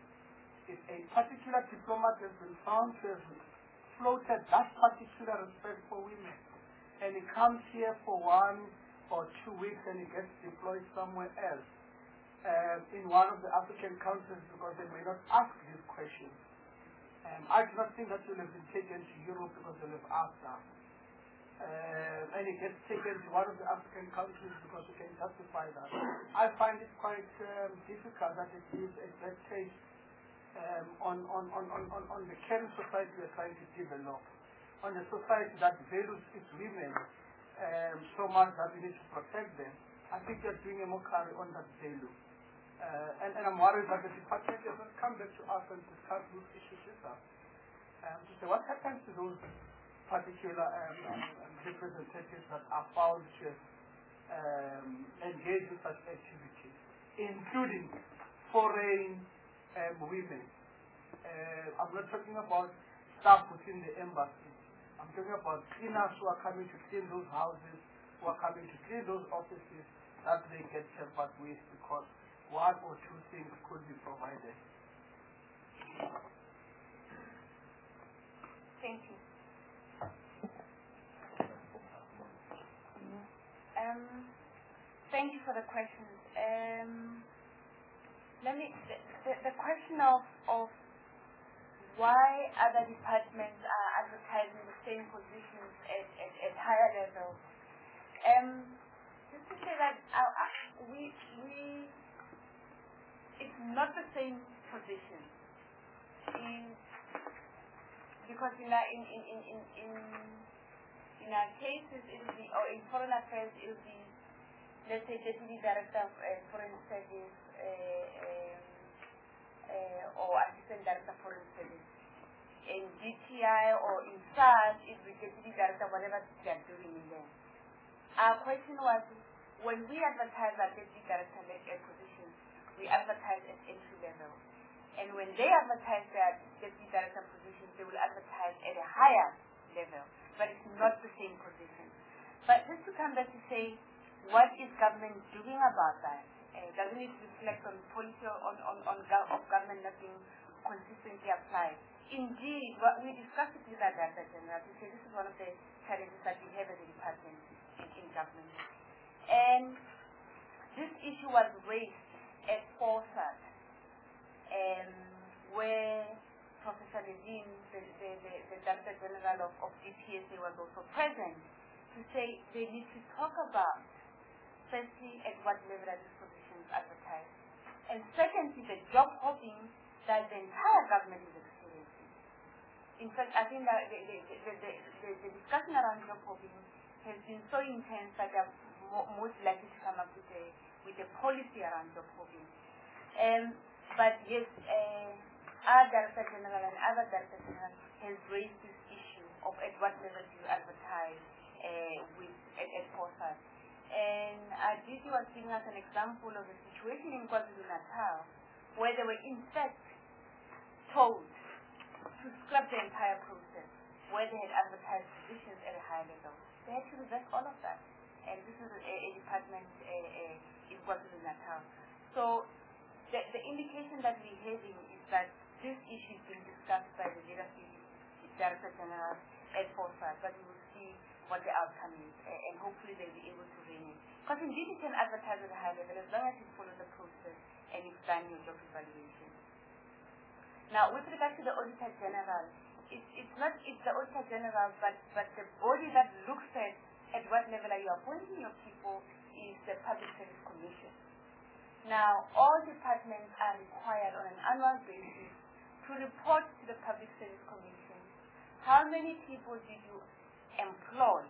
Speaker 1: If a particular diplomat has been found to have floated that particular respect for women, and he comes here for one or two weeks and he gets deployed somewhere else uh, in one of the African countries because they may not ask these questions. Um, I do not think that will have been taken to Europe because they will have asked that. Uh, and it gets taken to one of the African countries because we can justify that. I find it quite um, difficult that it leaves a bad taste um, on, on, on, on, on, on the caring society we are trying to develop, on the society that values its women um, so much that we need to protect them. I think they're doing a mockery on that value. Uh, and, and I'm worried that the department has not come back to us and discuss those issues with us. Um, to say what happens to those particular um, um, representatives that are found to um, engage in such activities, including foreign um, women. Uh, I'm not talking about staff within the embassy. I'm talking about cleaners who are coming to clean those houses, who are coming to clean those offices that they get tampered with because one or two things could be provided.
Speaker 2: Thank you. Um, thank you for the questions. Um, let me, the, the, the question of, of why other departments are advertising the same positions at, at, at higher levels. Um, just to say that uh, uh, we, we, it's not the same position. In, because in our, in, in, in, in, in In our cases, it will be, or in foreign affairs, it will be, let's say, Deputy Director of uh, Foreign Service uh, um, uh, or Assistant Director of Foreign Service. In D T I or in S A R S, it will be Deputy Director, whatever they are doing in there. Our question was, when we advertise our Deputy Director uh, positions, we advertise at entry level. And when they advertise their Deputy Director positions, they will advertise at a higher level. But it's not the same position. But just to come back to say, what is government doing about that? Uh, doesn't it reflect on policy on, on, on gov of government not being consistently applied? Indeed, what we discussed it with our Director General, we say this is one of the challenges that we have as a department in, in government. And this issue was raised at FORSAT, um, where Professor Levine, the, the, the, the Director General of, of D P S A, was also present to say they need to talk about, firstly, at what level are these positions advertised, and secondly, the job hopping that the entire government is experiencing. In fact, I think that the, the, the, the, the, the discussion around job hopping has been so intense that they are mo most likely to come up with a, with a policy around job hopping. Um, but yes, uh, our Director General and other Director General has raised this issue of at what level do you advertise uh, with at, at FORSAT. And uh, D C was giving us an example of a situation in KwaZulu-Natal where they were in fact told to scrap the entire process where they had advertised positions at a high level. They had to reverse all of that. And this is a, a department uh, uh, in KwaZulu-Natal. So the, the indication that we're having is that this issue is being discussed by the Leadership Director General at FORSAT, but we will see what the outcome is, uh, and hopefully they'll be able to rein it. Because indeed you can advertise at a high level as long as you follow the process and you've done your job evaluation. Now, with regard to the Auditor General, it's, it's not it's the Auditor General, but, but the body that looks at at what level are you appointing your people is the Public Service Commission. Now, all departments are required on an annual basis to report to the Public Service Commission how many people did you employ,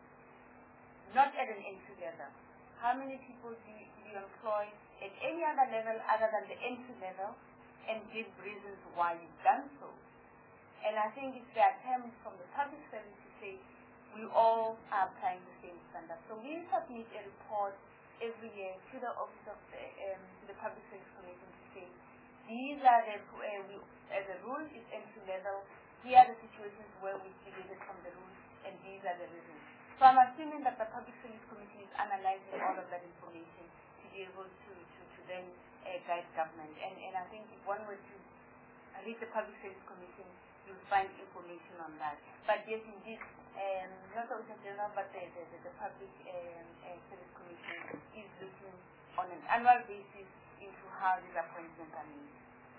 Speaker 2: not at an entry level. How many people do you, do you employ at any other level other than the entry level, and give reasons why you've done so. And I think it's the attempt from the public service to say we all are applying the same standard. So we submit a report every year to the office of the, um, to the Public Service Commission to say these are the uh, we, uh, the rule is entry level. Here are the situations where we deviated from the rules, and these are the reasons. So I'm assuming that the Public Service Committee is analyzing all of that information to be able to, to, to then uh, guide government. And, and I think if one were to read the Public Service Commission, you'll find information on that. But yes, indeed, um, not the Auditor General, but the, the, the, the Public um, uh, Service Commission is looking on an annual basis into how these appointments are made.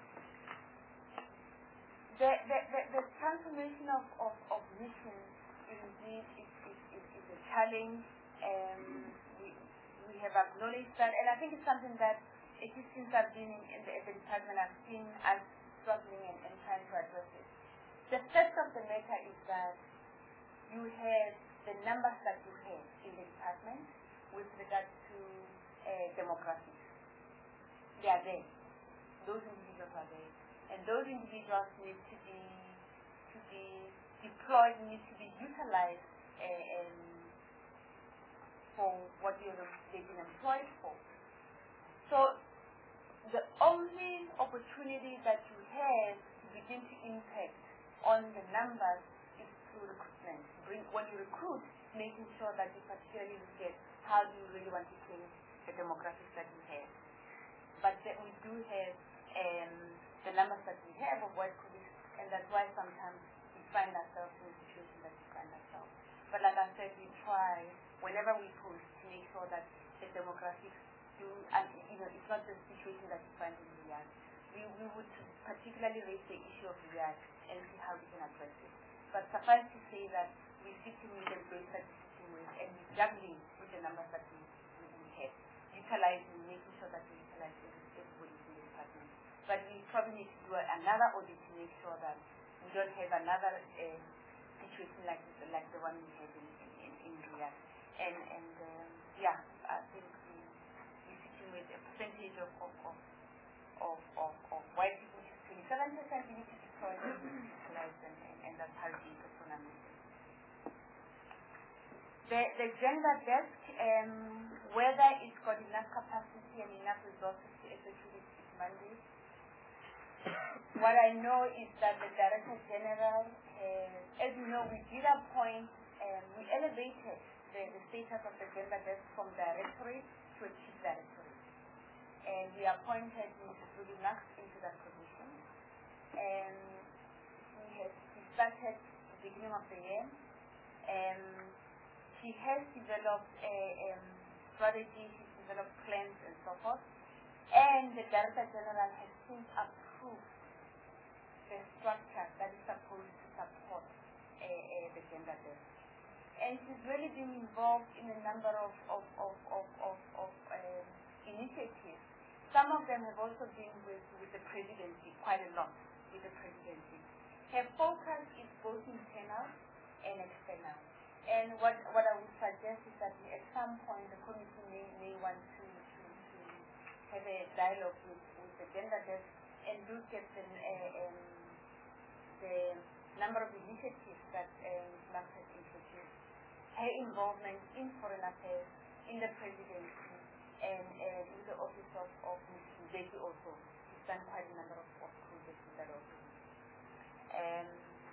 Speaker 2: The, the, the, the transformation of, of, of missions indeed is, is, is, is a challenge. Um, we, we have acknowledged that, and I think it's something that it is since I've been in, in the, the department, I've seen us struggling and, and trying to address it. The fact of the matter is that you have the numbers that you have in the department with regard to uh, demographics. They are there. Those individuals are there. And those individuals need to be to be deployed, need to be utilized uh, um, for what they've been employed for. So the only opportunity that you have to begin to impact on the numbers is through recruitment. Bring, when you recruit, making sure that you particularly look at how do you really want to change the demographics that you have. But that we do have um, the numbers that we have of white colleagues, and that's why sometimes we find ourselves in the situation that we find ourselves. But like I said, we try, whenever we post, to make sure that the demographics do, and you know, it's not the situation that you find in Riyadh. We, we would particularly raise the issue of Riyadh and see how we can address it. But suffice to say that we're sitting with the base that we're sitting with, and we're juggling with the numbers that we, we, we have, utilizing, making sure that we utilize everybody in the department. But we probably need to do another audit to make sure that we don't have another uh, situation like like the one we had in, in, in Riyadh. And, and um, yeah, I think we, we're sitting with a percentage of, of, of, of, of, of white people, which is twenty-seven percent, we need to deploy them, utilize them, and, and that's how it is on our mission. The, the gender desk, um, whether it's got enough capacity and enough resources to execute its mandate. What I know is that the Director General, uh, as you know, we did appoint, um, we elevated the, the status of the gender desk from directorate to a chief directorate. And we appointed Missus Ruby Max into that position. And he has he started at the beginning of the year. And he has developed a um, strategy, he's developed plans and so forth. And the Director General has since approved the structure that is supposed to support uh, uh, the gender desk. And she's really been involved in a number of, of, of, of, of, of um, initiatives. Some of them have also been with, with the presidency, quite a lot with the presidency. Her focus is both internal and external. And what, what I would suggest is that at some point the committee may, may want to, to, to have a dialogue with, with the gender desk and look at the, uh, um, the number of initiatives that um, Max has introduced, her involvement in foreign affairs, in the presidency, and uh, in the office of, of Missus Mbeki also. She's done quite a number of, of projects in that office. Um,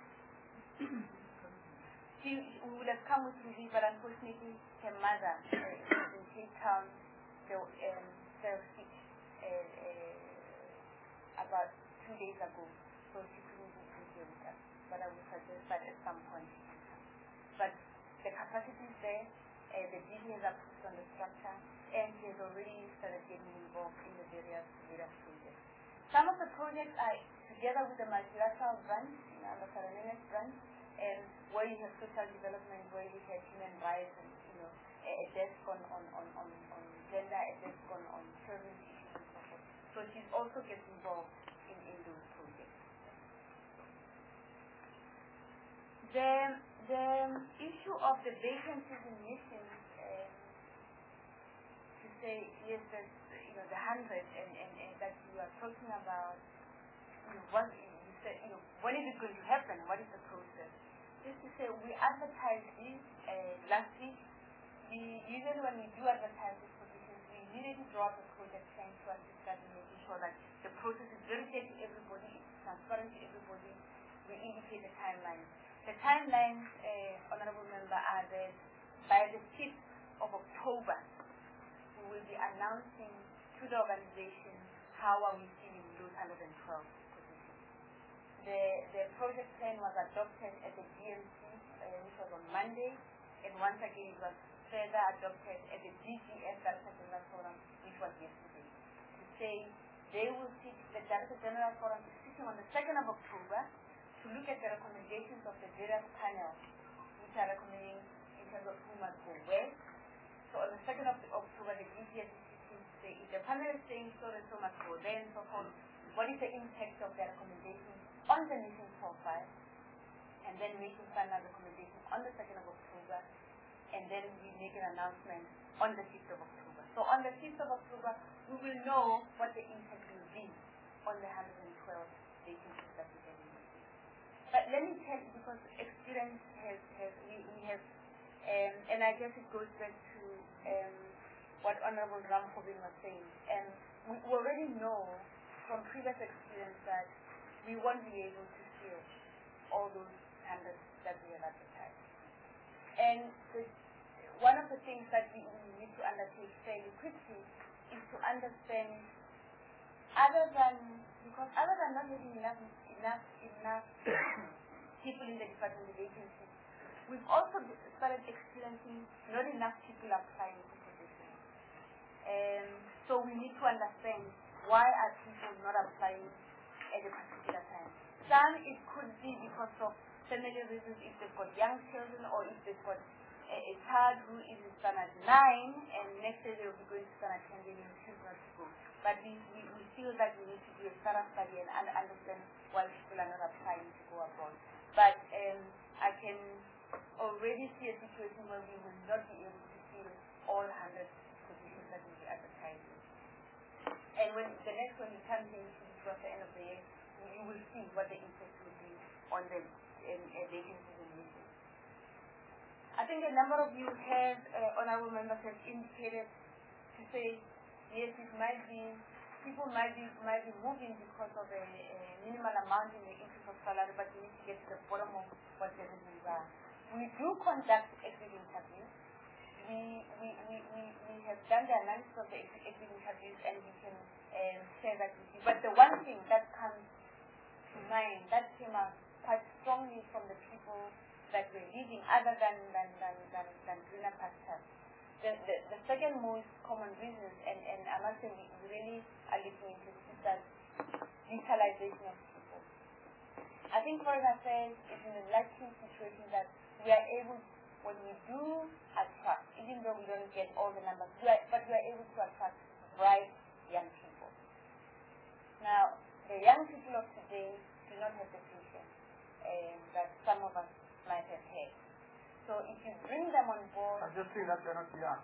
Speaker 2: she would have come with me, but unfortunately her mother uh, was in Cape Town, so, um, fell sick uh, uh, about two days ago, so she couldn't be here with us. But I would suggest that at some point she can come. But the capacity is there, uh, the D D has approved on the structure, and she has already started getting involved in the various, various projects. Some of the projects are together with the multilateral branch, you know, the Carolinas branch, and where you have social development, where you have human rights, and you know, a, a desk on, on, on, on, on gender, a desk on, on children's issues and so forth. So she also gets involved in, in those projects. The, the issue of the vacancies in missions, um, to say, yes, there's, you know, the hundred and, and, and that you are talking about, you know, what, you said, you know, when is it going to happen? What is the process? Just to say, we advertised this uh, last week. We, usually when we do advertise these positions, we immediately draw the project plan to us to start making sure that the process is very clear to everybody, it's transparent to everybody. We indicate the timeline. The timelines, uh, Honorable Member, are that by the fifth of October, we will be announcing to the organization how are we filling those one hundred twelve positions. The, the project plan was adopted at the G M C, uh, which was on Monday, and once again it was further adopted at the D G F, Director General Forum, which was yesterday. To say they will sit, the Director General Forum is sitting on the second of October to look at the recommendations of the various panels, which are recommending in terms of who must go where. So on the second of October, the D G F is sitting to say, if the panel is saying so and so must go there and so forth, what is the impact of their recommendations on the mission profile, and then making final recommendation on the second of October, and then we make an announcement on the fifth of October. So on the fifth of October, we will know what the impact will be on the one hundred twelve vacancies that we have in the city. But let me tell you, because experience has, has we, we have, um, and I guess it goes back to um, what Honorable Ramkhovin was saying, and we already know from previous experience that we won't be able to fill all those standards that we have advertised. And the, one of the things that we need to undertake fairly quickly is to understand, other than, because other than not having enough, enough, enough people in the department of vacancies, we've also started experiencing not enough people applying for positions. Um, so we need to understand, why are people not applying at a particular time? Some, it could be because of family reasons, if they've got young children, or if they've got a, a child who is in standard nine, and next year they'll be going to standard ten, they will choose not to go. But we, we, we feel that we need to do a thorough study and understand why people are not applying to go abroad. But um, I can already see a situation where we will not be able to fill all one hundred positions that we will be advertising. And when the next one you come here towards the end of the year, you will see what the impact will be on the um, uh, vacancies in meetings. I think a number of you have, uh, honorable members have indicated to say, yes, it might be, people might be, might be moving because of a, a minimal amount in the increase of salary, but we need to get to the bottom of what the reasons are. We do conduct exit interviews, done the analysis of the exit interviews and we can um, share that with you. But the one thing that comes to mind, that came out quite strongly from the people that were leaving, other than than than than, than greener pastures. The, the the second most common reason, and and I must say we really are looking into this, is that utilization of people. I think foreign affairs is in a lucky situation that we are able, when we do attract, even though we don't get all the numbers, we are, but we are able to attract bright young people. Now, the young people of today do not have the future um, that some of us might have had. So if you bring them on board...
Speaker 1: I just think that they're not young.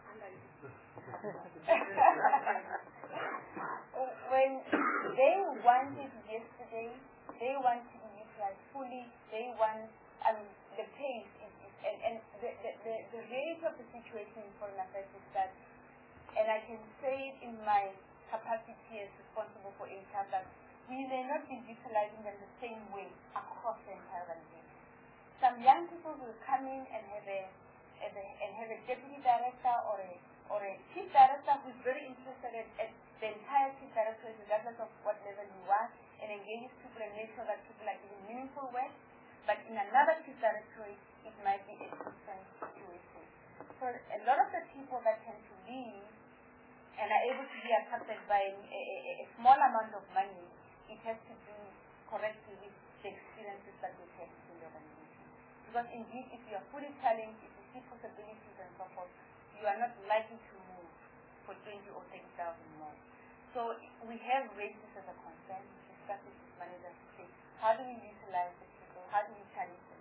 Speaker 2: When they wanted yesterday, they want to be utilized fully, they want, um, the pace is, is and, and the, the, the, the rate of the situation in foreign affairs is that, and I can say it in my capacity as responsible for H R, that we may not be utilizing them the same way across the entire organization. Some young people will come in and have a, have a and have a deputy director or a or a chief director who's very interested in, in the entire chief director, regardless of what level you are, and engages people and make sure that people are doing meaningful work. But in another chief directorate, it might be a different situation. So a lot of the people that tend to leave and are able to be attracted by a, a, a small amount of money, it has to do correctly with the experiences that they have in the organization. Because indeed, if you are fully challenged, if you see possibilities and so forth, you are not likely to move for twenty or thirty thousand more. So we have raised this as a concern, discussed it with managers to say, how do we utilize the people, how do we challenge them?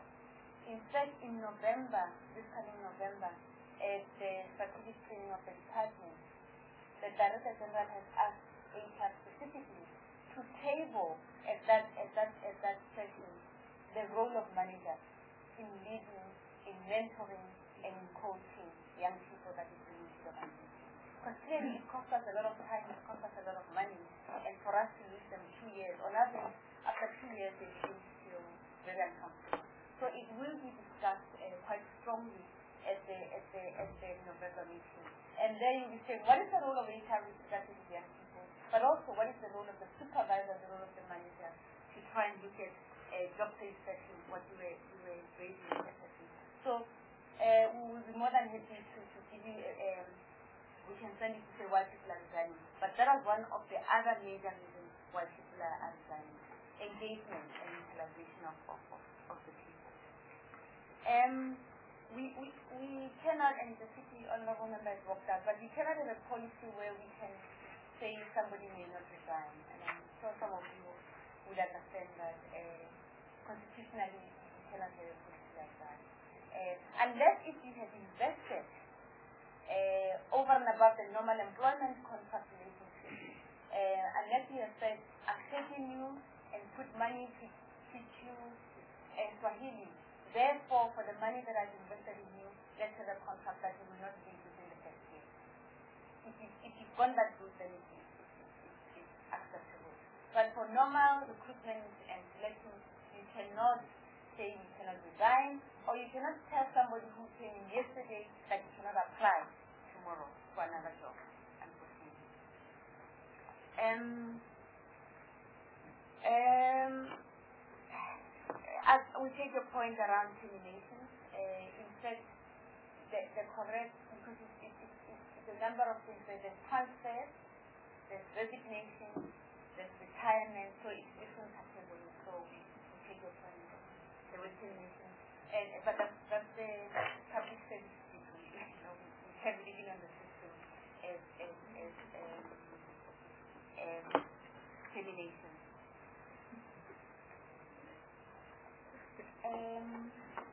Speaker 2: In fact, in November, this coming November, at the strategic training of the department, the Director General has asked H R specifically to table at that at that at that session the role of managers in leading, in mentoring, and in coaching young people that is bringing to the organization. Because clearly it costs us a lot of time, it costs us a lot of money, and for us to lose them two years, on average, after two years they begin to feel very uncomfortable. So it will be discussed uh, quite strongly at the at the at the November meeting. And then you will say, what is the role of H R with regard to young people? But also, what is the role of the supervisor, the role of the manager, to try and look at uh, job satisfaction, what you were you were raising in the session. So uh, we will be more than happy to, to give you. Uh, um, we can send you to say why people are resigning. But that is one of the other major reasons why people are resigning: engagement and utilization of of, of, of the people. Um, we, we, we cannot, and the city honorable member has walked out, but we cannot have a policy where we can say somebody may not resign. And I'm sure some of you would understand that uh, constitutionally we cannot have a policy like that. Uh, unless if you have invested uh, over and above the normal employment contract relationship, uh, unless you have said, I'm taking you and put money to teach you uh, Swahili. Therefore, for the money that I've invested in you, let's have a contract that you will not be within the first year. If, you, if you've gone that route, then it is it's acceptable. But for normal recruitment and selection, you cannot say you cannot resign, or you cannot tell somebody who came in yesterday that you cannot apply tomorrow for another job, unfortunately. Um, um, As we take your point around termination, uh, in fact, the, the correct, because it's, it's, it's, it's a number of things. There's transfer, there's resignation, there's retirement, so it's different categories. So we, we take your point, there was termination. And, but that's, that's the public service system. You know, we have living on the system as, as, as um, um, termination. Um,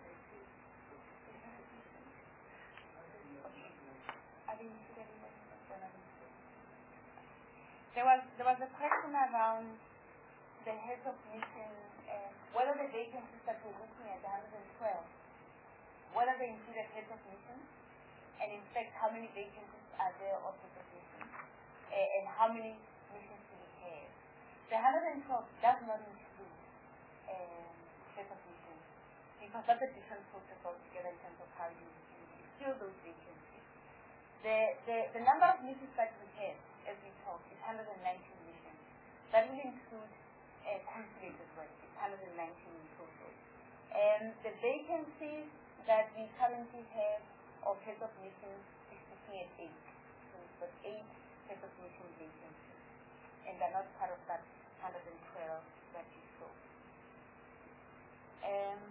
Speaker 2: there was there was a question around the heads of mission, uh, whether the vacancies that we're looking at, the one hundred twelve, whether they included heads of mission, and in fact how many vacancies are there of the position, uh, and how many missions do we have. The one hundred twelve does not include um, heads of mission, because that's a different process altogether in terms of how you, you fill those vacancies. The, the, the number of missions that we have, as we talk, is one hundred nineteen missions. That will include uh, consulate as well. It's one hundred nineteen in total. And the vacancies that we currently have of heads of missions is sitting at eight. So we've got eight heads of mission vacancies. And they're not part of that one hundred twelve that you saw. Um,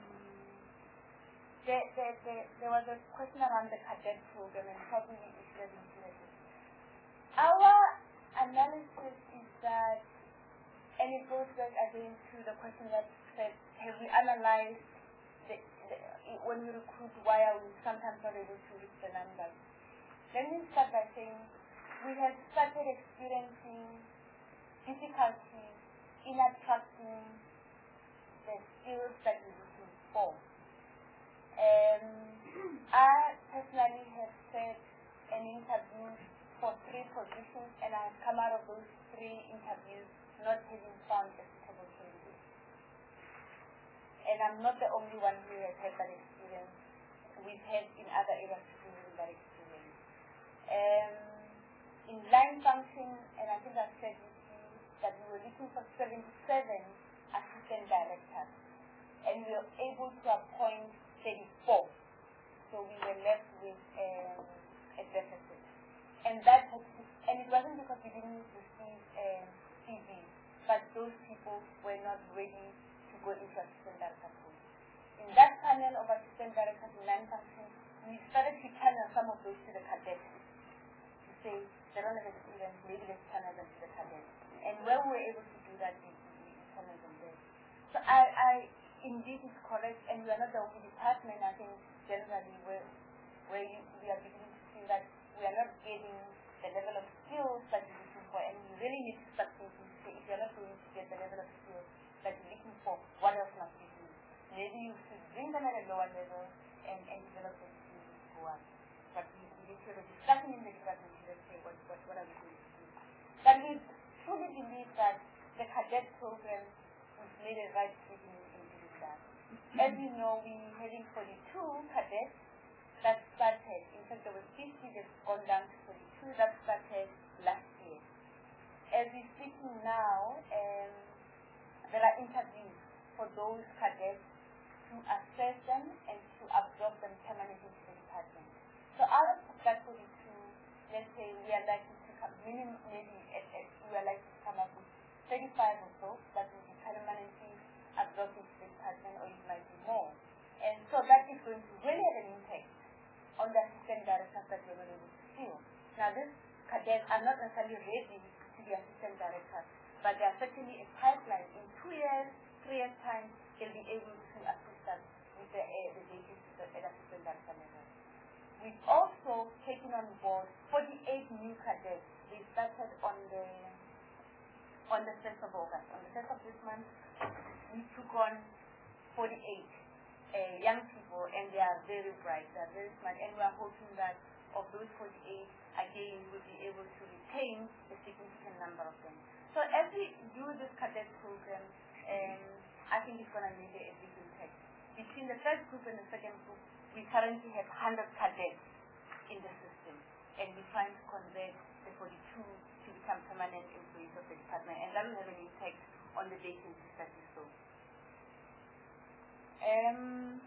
Speaker 2: there, there, there, there was a question around the cadet program, and probably we should have included it. Our analysis is that, and it goes back again to the question that said, have we analyzed the, the, when we recruit, why are we sometimes not able to reach the numbers? Let me start by saying we have started experiencing difficulties in attracting the skills that we're looking for. Um, I personally have set an interview for three positions, and I have come out of those three interviews not having found a suitable candidate. And I'm not the only one who has had that experience. We've had in other areas who have that experience. Um, in line function, and I think I've said this to you, that we were looking for seventy-seven assistant directors, and we were able to appoint thirty-four. So we were left with um, a deficit. And that had to, and it wasn't because we didn't receive um, C Vs, but those people were not ready to go into assistant director post. In that panel of assistant directors in line function, we started to channel some of those to the cadets to say they don't have experience, maybe let's channel them to the cadets. And when we were able to do that, we, we, we channeled them there. So I, I indeed is correct, and we are not the only department, I think, generally, where, where you, we are beginning to see that we are not getting the level of skills that we're looking for, and we really need to start thinking to say, if you're not going to get the level of skills that you're looking for, what else must you do? Maybe you should bring them at a lower level and, and develop them to go on. But we, we need to have a discussion in the department to say, what, what, what are we going to do? But we truly believe that the cadet program has made a right decision in doing that. As you know, we're having forty-two cadets that started. In fact, there were fifty, they've gone down to forty-two that started last year. As we're speaking now, um, there are interviews for those cadets to assess them and to absorb them permanently to the department. So out of that forty-two, let's say we are likely to come, minimum, maybe at, at, we are likely to come up with thirty-five or so that will be permanently absorbed into the department, or it might be more. And so that is going to really have an impact on the assistant directors that we're not able to fill. Now, these cadets are not necessarily ready to be assistant directors, but they are certainly a pipeline. In two years, three years' time, they'll be able to assist us with the, uh, the vacancies at assistant director level. We've also taken on board forty-eight new cadets. We started on the on the first of August. On the first of this month, we took on forty-eight uh, young people, and they are very bright, they are very smart, and we are hoping that of those forty-eight, again, we'll be able to retain a significant number of them. So as we do this cadet program, um, I think it's going to make a big impact. Between the first group and the second group, we currently have one hundred cadets in the system, and we're trying to convert the forty-two to become permanent employees of the department, and that will have an impact on the vacancies that we saw. Um,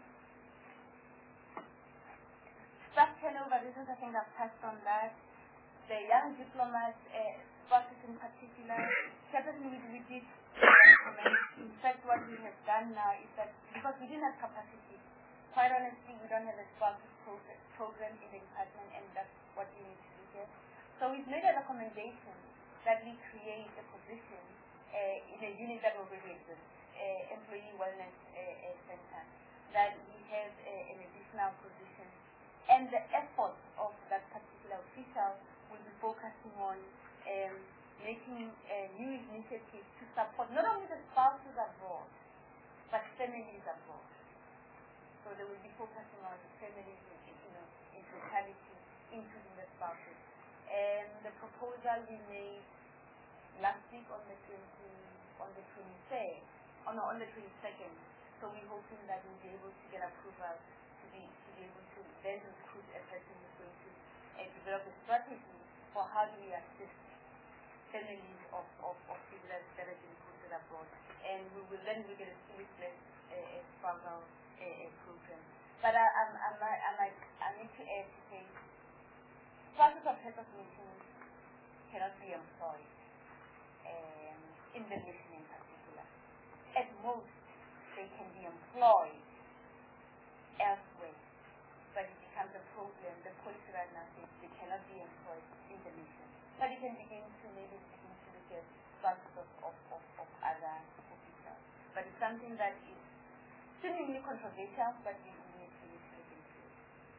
Speaker 2: staff turnover, this is, I think I've touched on that. The young diplomats, uh, spouses in particular, certainly we did. In fact, what we have done now is that, because we didn't have capacity, quite honestly, we don't have a spouses program, program in the department, and that's what we need to do here. So we've made a recommendation that we create a position uh, in a unit that already exists, uh, Employee Wellness uh, uh, Center, that we have uh, an additional position. And the effort of that particular official will be focusing on um, making uh, new initiatives to support not only the spouses abroad, but families abroad. So they will be focusing on families in, you know, in totality, including the spouses. And the proposal we made last week on the twenty, on the twenty-third, on, on the twenty-second. So we're hoping that we'll be able to get approval to be to be able to then recruit a person who's going to uh, develop develop a strategy for how do we assist families of, of, of people that, that have been posted abroad. And we will then look at a sleepless uh, struggle uh, program. But I, I'm, I'm, I, might, I need to add to say, spouses of heads of missions cannot be employed um, in the mission in particular. At most, they can be employed elsewhere, but it becomes a problem. The policy right now says they cannot be employed in the mission. But it can begin to maybe begin to look at spouses of, of, of, of other officers. But it's something that is seemingly controversial, but we need to look into it.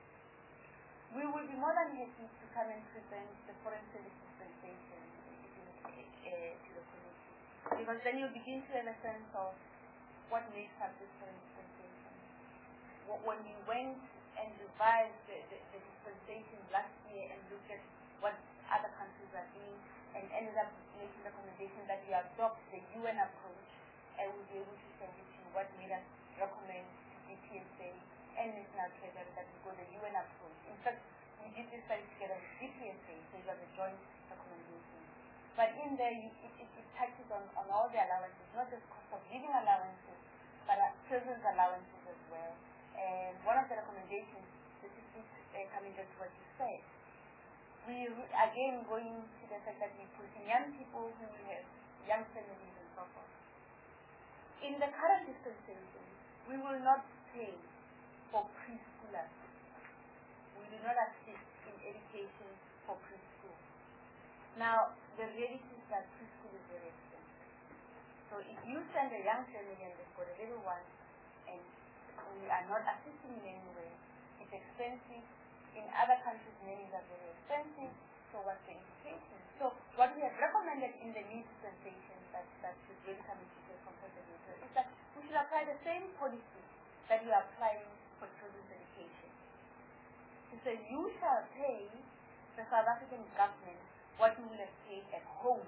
Speaker 2: We will be more than happy to come and present the foreign service dispensation uh, to the committee, because then you begin to have a sense of what makes up this foreign dispensation. When we went and revised the, the, the dispensation last year and looked at what other countries are doing and ended up making the recommendation that we adopt the U N approach, and we'll be able to share with you what made us recommend to D P S A and National Treasury that we go the U N approach. In fact, we did this study together with D P S A, so it was a joint recommendation. But in there, it, it, it touches on, on all the allowances, not just cost of living allowances, but uh, children's allowances as well. And one of the recommendations, specifically uh, coming just what you said, we again going to the fact that we put in young people who have young families and so forth. In the current dispensation, we will not pay for preschoolers. We do not assist in education for preschool. Now, the reality is that preschool is very expensive. So if you send a young family and they've got a little one, and we are not assisting in any way, it's expensive. In other countries, nannies are very expensive. So what's the implication? So what we have recommended in the new dispensation that, that should really come into play compared to the future is that we should apply the same policy that we are applying for children's education. To say you shall pay the South African government what you will have paid at home,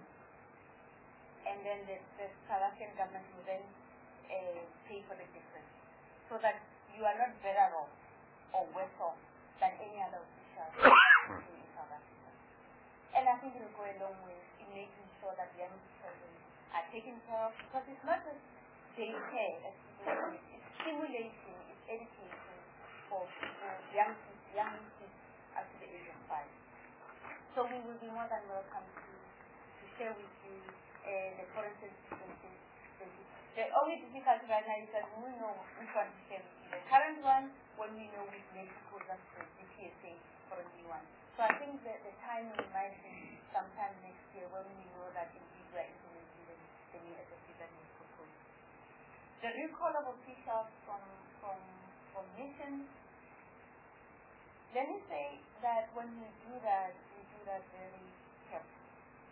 Speaker 2: and then the, the South African government will then uh, pay for the difference, so that you are not better off or worse off than any other official in South Africa. And I think it will go a long way in making sure that young children are taken care of, because it's not just daycare, as people say, it's stimulation, it's education for, for young, young kids up to the age of five. So we will be more than welcome to, to share with you uh, the foreign service dispensation. The only difficulty right now is that we will know which one to share with you. The current one, when we know we've made proposals for the D P S A for a new one. So I think that the time we might be sometime next year when we know that indeed we are implementing the, the new S S D that we proposed. The recall of officials from, from, from missions, let me say that when we do that, we do that very carefully.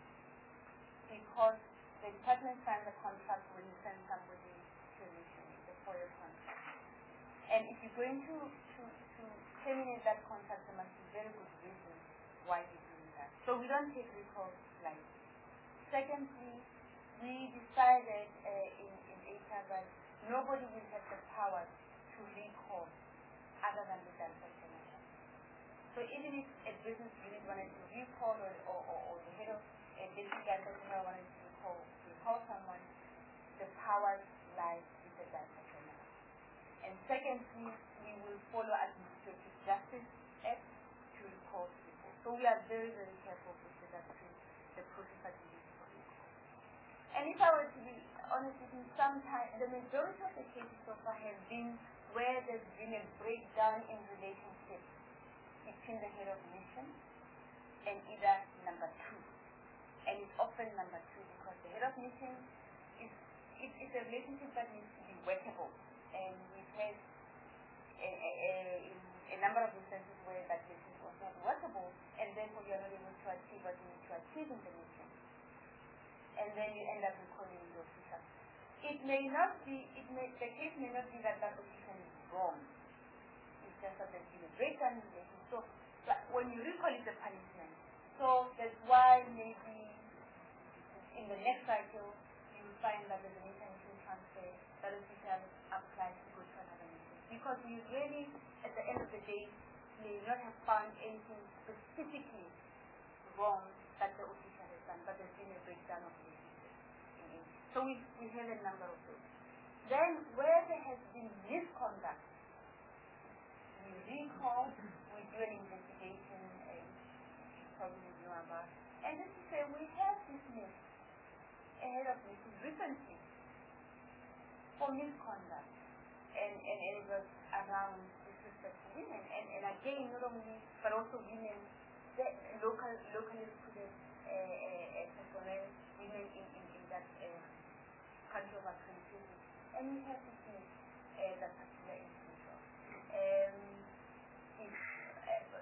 Speaker 2: Because the department signs a contract when you send somebody to a mission, the four-year contract. And if you're going to, to, to terminate that contract, there must be very good reasons why you're doing that. So we don't take recalls lightly. Secondly, we decided uh, in, in A T A that nobody will have the power to recall other than the director general. So even if a business unit wanted to recall or, or, or, or the head of a business director general wanted to recall, recall someone, the power lies with the director general. And secondly, we will follow Administrative Justice Act to recall people. So we are very, very careful with regard to the process that we use for recall. And if I were to be honest with you, sometimes the majority of the cases so far have been where there's been a breakdown in relationship between the head of mission and either number two. And it's often number two because the head of mission is it, it's a relationship that needs to be workable. And we've had a, a, a, a number of instances where that relationship was not workable, and therefore you're not able to achieve what you need to achieve in the mission. And then you end up recalling the official. It may not be, it may, the case may not be that that official is wrong. It's just that there's been a breakdown in relation. So when you recall, it's a punishment. So that's why maybe in the next cycle you will find that there's an international transfer that official applies to go to another mission. Because we really, at the end of the day, may not have found anything specifically wrong that the officer has done, but there's been a breakdown of the system. So we, we have a number of those. Then where there has been misconduct, we recall, we do an investigation, and you probably know about. And this is where we have dismissed a head of missions recently for misconduct. And, and, and it was around disrespect to women. And, and again, not only, but also women, the local, locally recruited uh, uh, personnel, women in, in, in that uh, country of our country. And we have to see uh, that particular individual. Um, if, uh,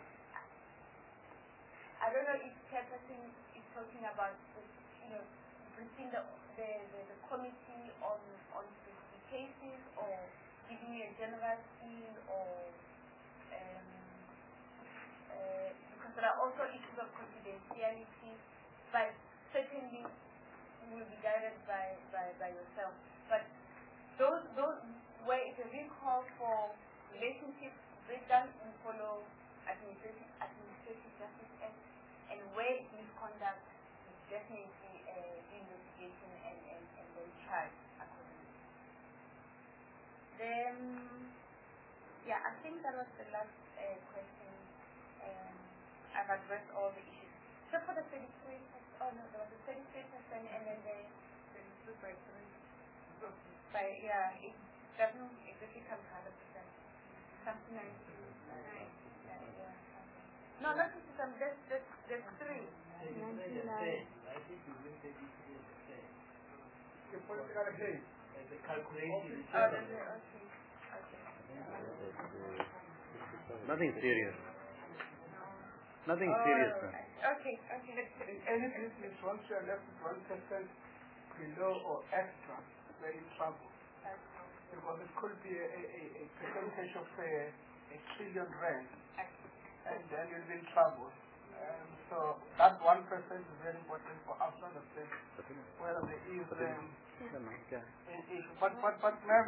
Speaker 2: I don't know if Chairperson is talking about, the, you know, briefing the, the, the, the committee on, on specific cases, or giving me a general feel, or um, uh, because there are also issues of confidentiality, but certainly will be guided by, by, by yourself. But those, those where it's a recall for relationships breakdown, we follow administrative, administrative justice act, and where it's misconduct, it's definitely uh, investigation and, and, and then charge accordingly. Then, yeah, I think that was the last uh, question. Um, I've addressed all the issues. So for the thirty-three percent, oh no, there was a thirty-three percent and then the thirty-two by three. By, yeah, it doesn't exactly come to one hundred percent. Something like nine. Yeah, no, not fifty percent, there's, there's, there's three. ninety-nine.
Speaker 8: I think you will take it to the same.
Speaker 1: The political case.
Speaker 8: The calculation.
Speaker 2: Oh, that's it, okay. Okay.
Speaker 9: Nothing serious. Nothing
Speaker 2: Oh,
Speaker 9: serious, man.
Speaker 2: okay, okay.
Speaker 1: In any business, once you are left with one percent below or extra, we're in trouble. Because it could be a, a, a percentage of a, a trillion rand, and then you'll be in trouble. Um, so that one percent is very important for us to understand whether there is um, an issue. But but but ma'am,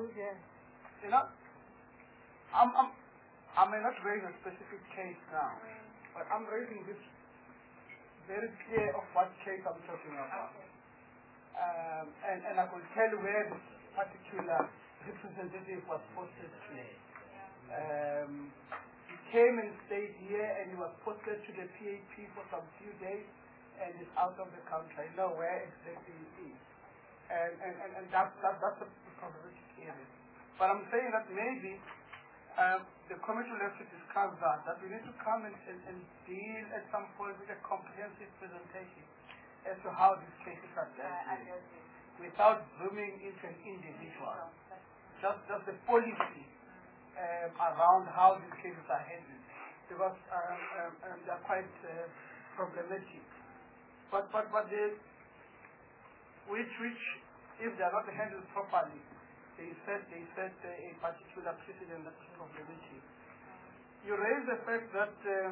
Speaker 1: you know, I'm, I'm I may not raise a specific case now, but I'm raising this very clear of what case I'm talking about. Um, and, and I could tell where this particular representative was posted to. Um, he came and stayed here, and he was posted to the P A P for some few days, and is out of the country. I know where exactly he is. And, and, and, and that, that, that's a problematic area. But I'm saying that maybe um, the committee will have to discuss that, that we need to come and, and, and deal at some point with a comprehensive presentation as to how these cases are dealt with, without zooming into an individual. Just, just the policy um, around how these cases are handled, because um, um, um, they are quite uh, problematic. But, but, but they, which, which, if they are not handled properly, they set, they set uh, a particular precedent that is problematic. You raise the fact that uh,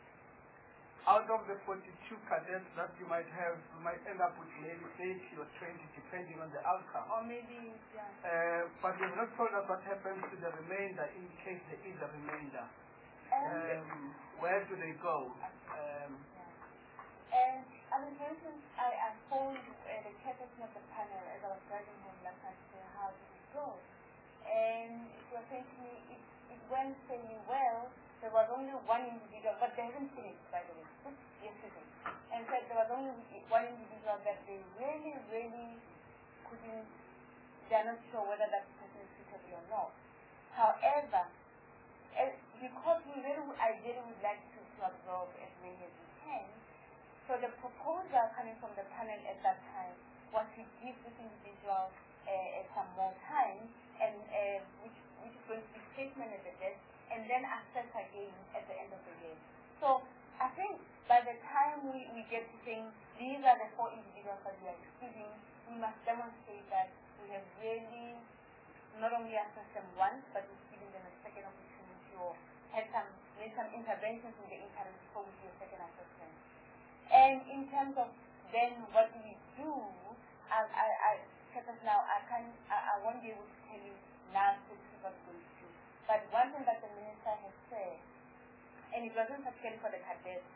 Speaker 1: out of the forty-two cadets that you might have, you might end up with maybe eighty or twenty, depending on the outcome.
Speaker 2: Or maybe, yeah.
Speaker 1: Uh, but you've not told us what happens to the remainder in case there is a remainder. Um, where do they go? Um,
Speaker 2: yeah. And I mean, for instance, I, I phoned uh, the chairperson of the panel as I was driving home last night to say, how did it go? And she was saying to me, it, it went fairly well. There was only one individual, but they haven't finished, by the way, just yesterday. And said there was only one individual that they really, really couldn't, they're not sure whether that person is suitable or not. However, as, because we really, ideally would like to, to absorb as many as we can, so the proposal coming from the panel at that time was to give this individual uh, some more time, and uh, which, which is going to be statement at the desk, and then assess again at the end of the year. So I think by the time we, we get to saying these are the four individuals that we are excluding, we must demonstrate that we have really not only assessed them once, but we've given them a second opportunity, or had some, made some interventions in the interim before we do a second assessment. And in terms of then what we do, I, I, I now I can I, I won't be able to tell you now specifically what we're going to do. But one thing that the minister has said, and it wasn't particularly for the cadets,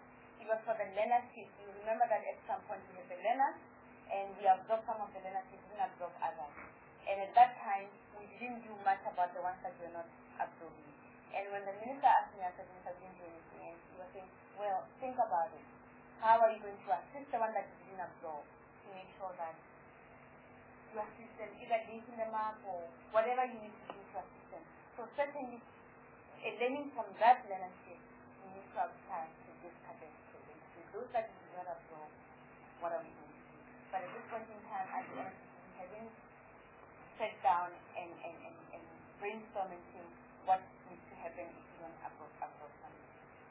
Speaker 2: it was for the learnership. You remember that at some point we had the learners, and we absorbed some of the learnership, we didn't absorb others. And at that time, we didn't do much about the ones that were not absorbing. And when the minister asked me, I said, Minister, didn't do anything. And he was saying, well, think about it. How are you going to assist the one that you didn't absorb to make sure that you assist them, either linking them up or whatever you need to do to assist them. So certainly, a learning from that learnership, you need to have time to discuss it. So those that you did not absorb, what are we going to do? But at this point in time, at the end, we haven't sat down and, and, and, and brainstorm and think what needs to happen if you don't absorb, absorb something.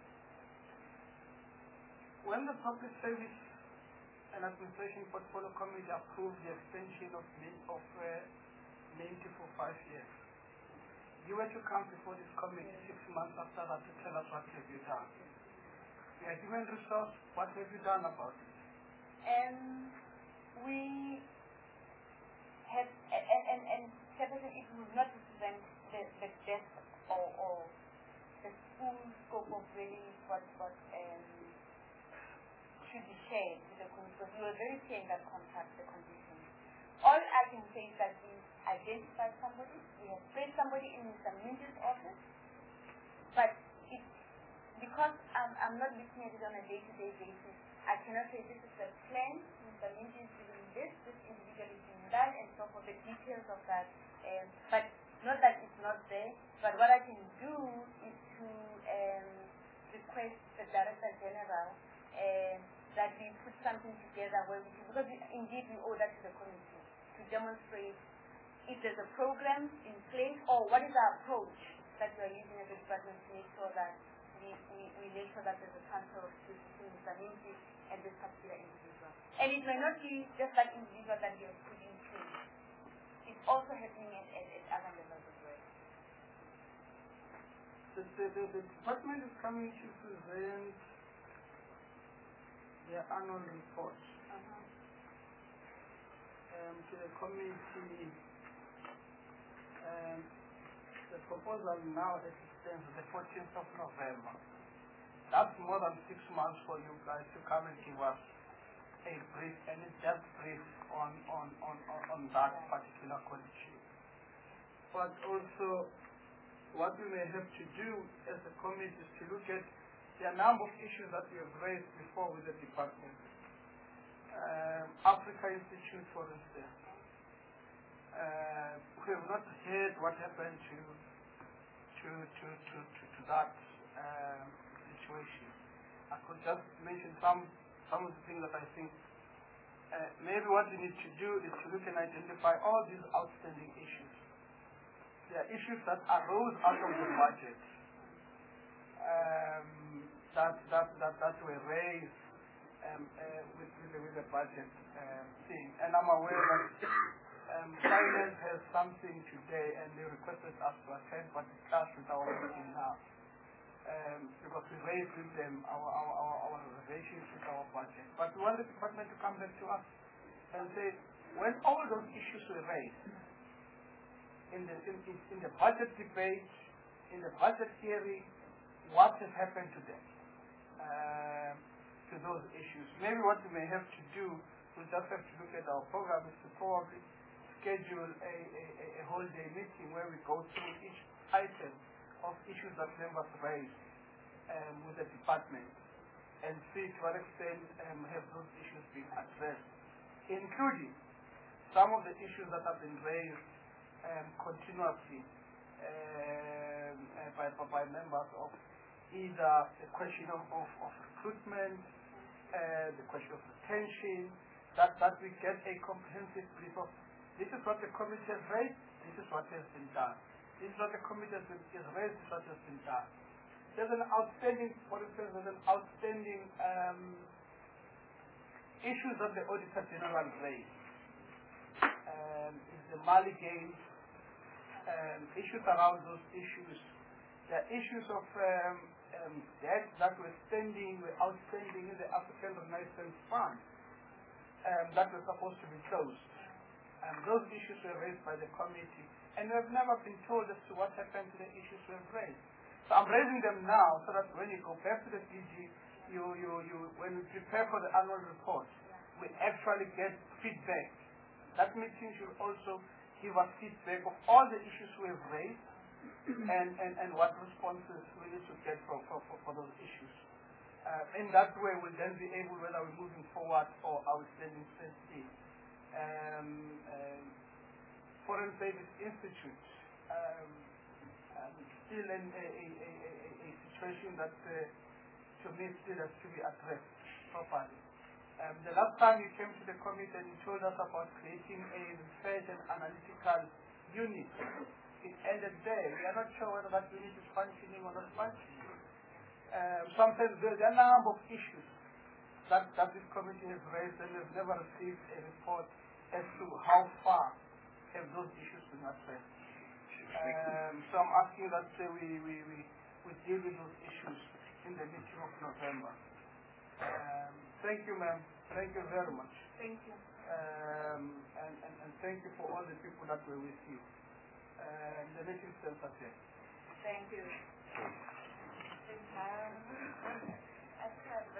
Speaker 1: When the Public Service and Administration Portfolio Committee approved the extension of of uh, Mainty for five years, you were to come before this committee six months after that to tell us what have you done. You are given resource, what have you done about it?
Speaker 2: Um, we have, and, and, and Secretary, it will not represent the, the depth or, or the full scope of really what, what um, should be shared with the community, because we were very clear in that contract, the conditions. All I can say is that we identified somebody, we have placed somebody in Mister Minji's office, but it's because I'm, I'm not looking at it on a day-to-day basis, I cannot say this is the plan, Mister Minji is doing this, this individual is doing that, and so for the details of that. Um, but not that it's not there, but what I can do is to um, request the Director General um, that we put something together where we can, because we, indeed we owe that to the community, to demonstrate if there's a program in place or what is our approach that we are using as a department to make sure that we, we, we make sure that there's a transfer of skills between Mister Minji and this particular individual. And it may not be just that individual that we are putting through. It's also happening at, at, at other levels as well.
Speaker 1: The, the, the, the department is coming to present their annual report
Speaker 2: Uh-huh.
Speaker 1: um, to the committee. Um, the proposal now as it stands the fourteenth of November. That's more than six months for you guys to come and give us a brief, and it's just brief on, on, on, on, on that particular condition. But also, what we may have to do as a committee is to look at the number of issues that we have raised before with the department. Um, Africa Institute, for instance. Uh, we have not heard what happened to to to to, to, to that um, situation. I could just mention some some of the things that I think uh, maybe what we need to do is to look and identify all these outstanding issues. There are issues that arose out of the budget um, that, that that that were raised um, uh, with, with, the, with the budget um, thing, and I'm aware that um, finance has something today, and they requested us to attend, but it's clash with our meeting now. Um, because we raised with them our, our, our, our reservations with our budget. But we want the department to come back to us and say, when all those issues were raised, in the, in, in, in the budget debate, in the budget hearing, what has happened to them, uh, to those issues. Maybe what we may have to do, we just have to look at our program, is to probably schedule a, a, a whole day meeting where we go through each item of issues that members raise um, with the department and see to what extent um, have those issues been addressed, including some of the issues that have been raised um, continuously um, uh, by, by members of either the question of, of, of recruitment, uh, the question of retention, that, that we get a comprehensive brief of this is what the committee has raised, this is what has been done. This is what the committee has been is raised, this is what has been done. There's an outstanding, for instance, there's an outstanding um, issues that the Auditor General raised. Um, is the Mali Games, um, issues around those issues. The issues of um, um, debts that were standing, were outstanding in the African Renaissance Fund um, that were supposed to be closed. And those issues were raised by the committee. And we have never been told as to what happened to the issues we have raised. So I'm raising them now so that when you go back to the D G, you, you, you, when we prepare for the annual report, we actually get feedback. That meeting should also give us feedback of all the issues we have raised and, and, and what responses we need to get for, for, for, for those issues. Uh, in that way, we'll then be able, whether we're moving forward or are we standing still. Um, um, Foreign Service Institute, um, um, still in a, a, a, a, a situation that uh, to me still has to be addressed properly. Um, the last time you came to the committee and you told us about creating a research and analytical unit, it ended there. We are not sure whether that unit is functioning or not functioning. Um, sometimes there are a number of issues that, that this committee has raised and we've never received a report as to how far have those issues been addressed. Um, so I'm asking that uh, we, we, we, we deal with those issues in the meeting of November. Um, thank you, ma'am. Thank you very much.
Speaker 2: Thank you.
Speaker 1: Um, and, and, and thank you for all the people that were with you. Um, the meeting stands adjourned.
Speaker 2: Thank you. Um,